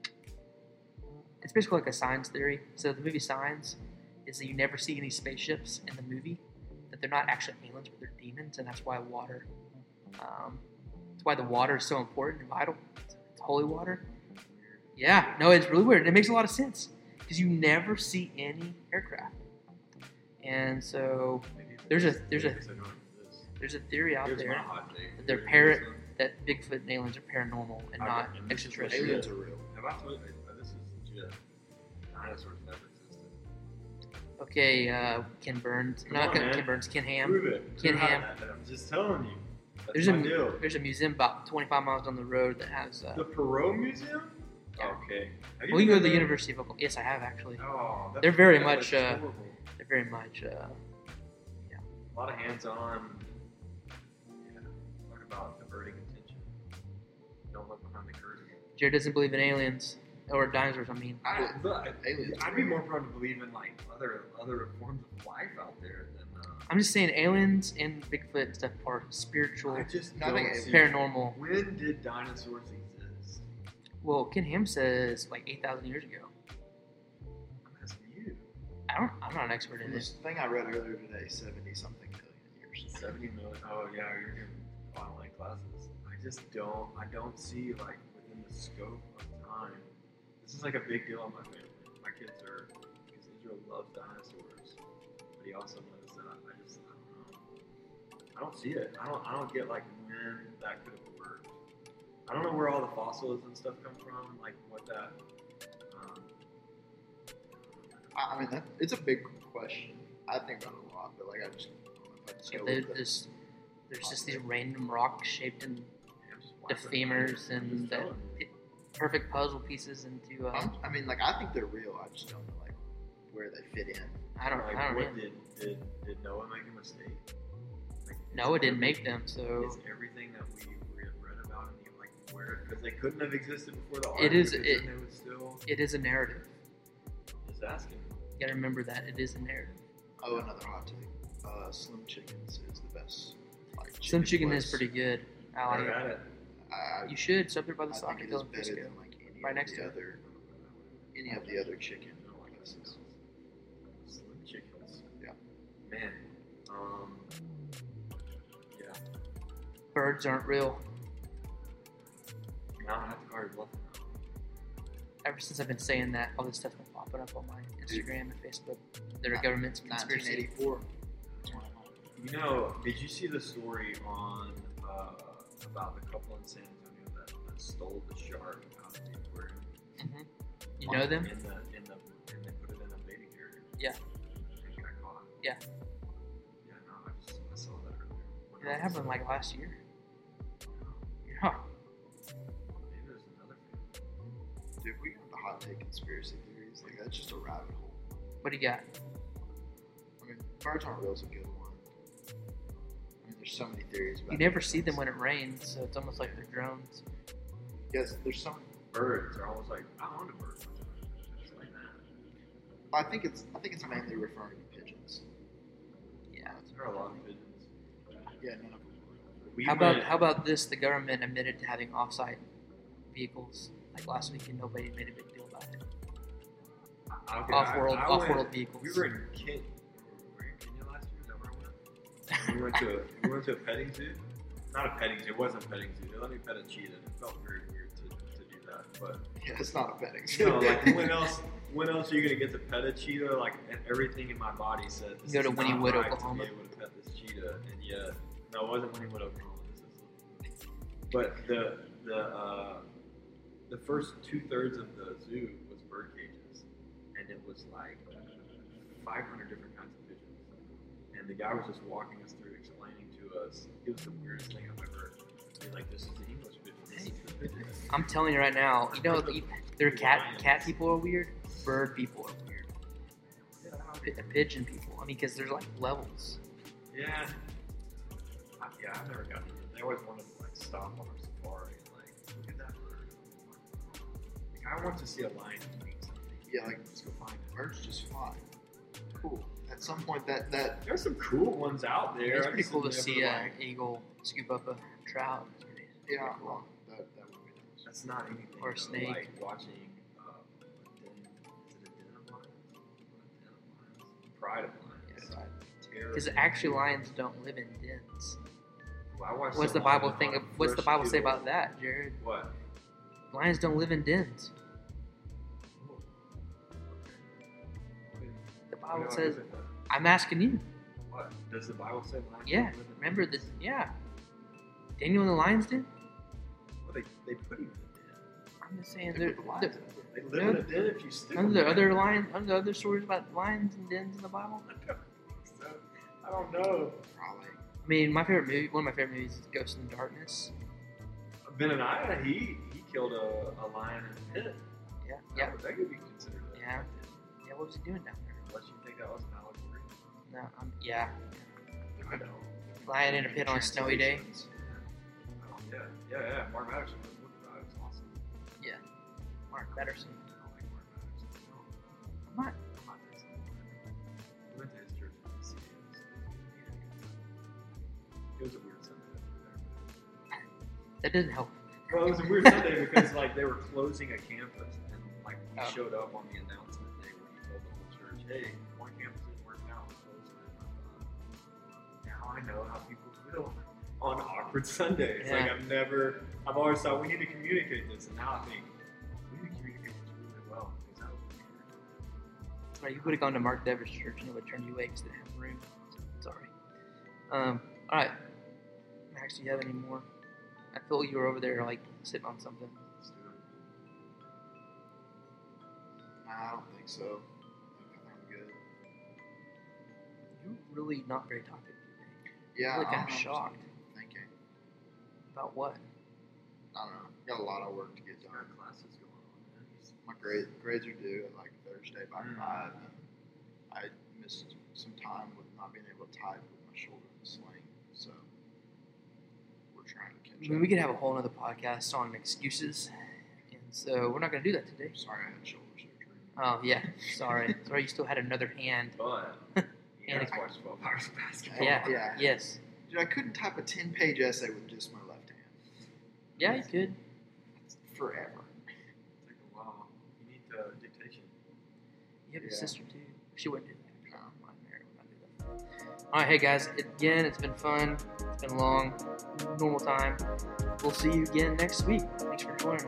It's basically like a Signs theory. So the movie Signs is that you never see any spaceships in the movie, that they're not actually aliens, but they're demons, and that's why water. Um, that's why the water is so important and vital. It's, it's holy water. Weird. Yeah, no, it's really weird. It makes a lot of sense because you never see any aircraft, and so Maybe if There's a- it's- there's a- because they don't exist. there's a theory out Here's my there hot take. that they're Here- parrot here's one. that Bigfoot and aliens are paranormal and I- not and this is extraterrestrial. Aliens are real. Have I told you? uh, This is legit. Dinosaurs never existed. Okay, uh, Ken Burns. Come Not on, Ken, man. Ken Burns. Ken Ham. Prove it. Ken Prove Ham. that. I'm just telling you. That's There's my a deal. there's a museum about twenty-five miles down the road that has. Uh, The Perot Museum? Yeah. Okay. Have well, you go to been the there? University of Oklahoma. Yes, I have actually. Oh, that's They're very that much, place is uh, horrible. They're very much. Uh, A lot of hands-on. Yeah. Talk about diverting attention. Don't look behind the curtain. Jared doesn't believe in aliens or dinosaurs. I mean, I, look, Aliens. I'd be more prone to believe in like other other forms of life out there than. Uh, I'm just saying aliens and Bigfoot and stuff are spiritual, I just No, I don't think see. paranormal. When did dinosaurs exist? Well, Ken Ham says like eight thousand years ago. I'm asking you. I don't. I'm not an expert in And this. this thing I read earlier today, seventy something million years. Seventy million. Oh yeah, you're in online classes. I just don't. I don't see like within the scope of time. This is like a big deal in my family. My kids are because Israel loves dinosaurs, but he also knows that I just I don't know. I don't see it. I don't. I don't get like when that could have worked. I don't know where all the fossils and stuff come from. Like what that. Um, I I mean, that, it's a big question. I think about it a lot, but like I just I don't know if I just go There- with it. There's there's just these random rocks shaped in yeah, just the watch it. femurs I'm and just the telling you. perfect puzzle pieces into. Uh, I'm- I mean, like I think they're real. I just don't know like where they fit in. I don't. Like, I don't what know. did, did did Noah make a mistake? Like, Noah is didn't every- make them, so Is everything that we read, read about in the like where because they couldn't have existed before the ark. It is- because it- then they would still it is a narrative. just asking. You gotta remember that it is a narrative. Oh, another hot take. Uh, Slim Chickens is the best. Like, Slim chicken place. is pretty good. I like Never it. had it. I, You should. It's up there by the I soccer think it field is in better Frisco. than like any Right of next the to it. other any of the other chicken like places. Slim chickens. Yeah. Man. Um. Yeah. Birds aren't real. Now I have to call your bluff now. Ever since I've been saying that, all this stuff's been popping up on my Instagram and Facebook. There are government's nineteen conspiracy. eighty-four. You know, did you see the story on uh, about the couple in San Antonio that, that stole the shark out of the aquarium? hmm You know them? In the in the and they put it in a baby carrier. Yeah. And he got caught. Yeah. Yeah, no, I just I saw that earlier. When That I was- happened like last year. Yeah. Maybe there's another thing. Dude, we got the hot take conspiracy theories. Like that's just a rabbit hole. What do you got? I mean, birds aren't real is a good one. I mean, there's so many theories about You never different see them things. when it rains, so it's almost like they're drones. Yes, there's some. Birds are almost like I own a bird. It's like that. I think it's. I think it's mainly referring to pigeons. Yeah. There are a lot of pigeons. Yeah, none of them are real. We How about went- how about this? The government admitted to having off-site vehicles like last week, and nobody made a big deal about it. I- okay, Off-world, I- I off-world went- vehicles. We were in Kenya. Were you in Kenya last year? Is that where I went? We went to a, we went to a petting zoo. Not a petting zoo. It wasn't a petting zoo. They let me pet a cheetah. It felt very weird to, to do that. But Yeah, it's not a petting. you know, like when else? When else are you gonna get to pet a cheetah? Like and everything in my body said. This Go to is Winnie not Wood, right Oklahoma. To be able to pet this cheetah, and yet no, it wasn't Winnie Wood, Oklahoma. This is. But the the uh, the first two thirds of the zoo was bird cages, and it was like five hundred different kinds of pigeons. And the guy was just walking us through, explaining to us. It was the weirdest thing I've ever. Be like, this is the English pigeon. This is the pigeon. I'm telling you right now, you know, the- their cat cat people are weird. Bird people are weird. P- pigeon people. I mean, because there's like levels. Yeah. I, yeah, I've never gotten it. They always wanted to like stop on our safari and like, look at that bird. Like, I want to see a lion eating something. Yeah, like Let's go find it. birds just fly. Cool. At some point, that that There's some cool ones out there. It's I pretty just cool to never, see an like- eagle scoop up a trout. It's pretty- it's pretty yeah, cool. well, that that would be nice. That's not anything. Or a though, snake. Like watching. Uh, a den, is it a den of lions? Or a den of lions? Pride of lions. Yeah, right. Terror. Because actually, lions don't live in dens. Well, I watched What's the some lion Bible think? on Of, what's the fresh Bible say kill. about that, Jared? What? Lions don't live in dens. The What Bible do I says. do with that? I'm asking you. What? Does the Bible say lions Yeah. don't live in Remember dens? this? Yeah. Daniel and the lions den. Well, they, they put him in the den. I'm just saying, They there, put the lions there, in it. They live in a den if you stick aren't them there there. other lions? Aren't there other stories about lions and dens in the Bible? So, I don't know. Probably. I mean, my favorite movie, one of my favorite movies is Ghost in the Darkness. Benaniah, he he killed a, a lion in a pit. Yeah, That yeah, would- that could be considered a Yeah. yeah. What was he doing down there? Unless you think that was an allegory. No, um, yeah, I know. lying in a pit on a snowy day. Translations. Oh, yeah, yeah, yeah. Mark Madison was book about it. It's awesome. Mark Patterson. I don't like Mark Madison. No, I'm not. I'm not this. We went to his church in D C. It was, it was a weird Sunday there. That doesn't help. Well, it was a weird Sunday because like they were closing a campus and like we Oh. showed up on the announcement day where he told the whole church, "Hey, one campus isn't working out, we're closing it." Now I know how people feel on awkward Sundays. Like Yeah. I've never, I've always thought we need to communicate this, and now I think we need to communicate this really well because that would be weird. Right, you would have gone to Mark Dever's church and he would have turned you away because they didn't have room. So, sorry. Um, all right. Max, do you have any more? I feel you were over there like sitting on something. Let's do it. Nah, I don't think so. I think I'm good. You're really not very talkative today. Yeah, I'm really I kind don't of know, shocked. I'm thinking. About what? I don't know. Got a lot of work to get He's done. got classes going on, man. He's- My grade, grades are due at like Thursday by Mm. five, and I missed some time with not being able to type with my shoulder in the sling. So we're trying to catch I mean, up. we could have a whole other podcast on excuses. And so we're not going to do that today. Sorry, I had shoulder surgery. Oh, yeah. Sorry. Sorry, you still had another hand. But he And has a- watched twelve hours of basketball. Yeah. Yeah. Yes. Dude, I couldn't type a ten-page essay with just my left hand. Yeah, you could. That's forever. Take a while. You need uh, dictation. You have a Yeah. sister, too. She wouldn't do that. No. I'm not married. We're not doing that. All right, hey, guys. Again, it's been fun. It's been long. Normal time. We'll see you again next week. Thanks for joining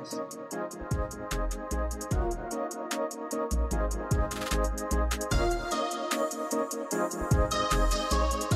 us.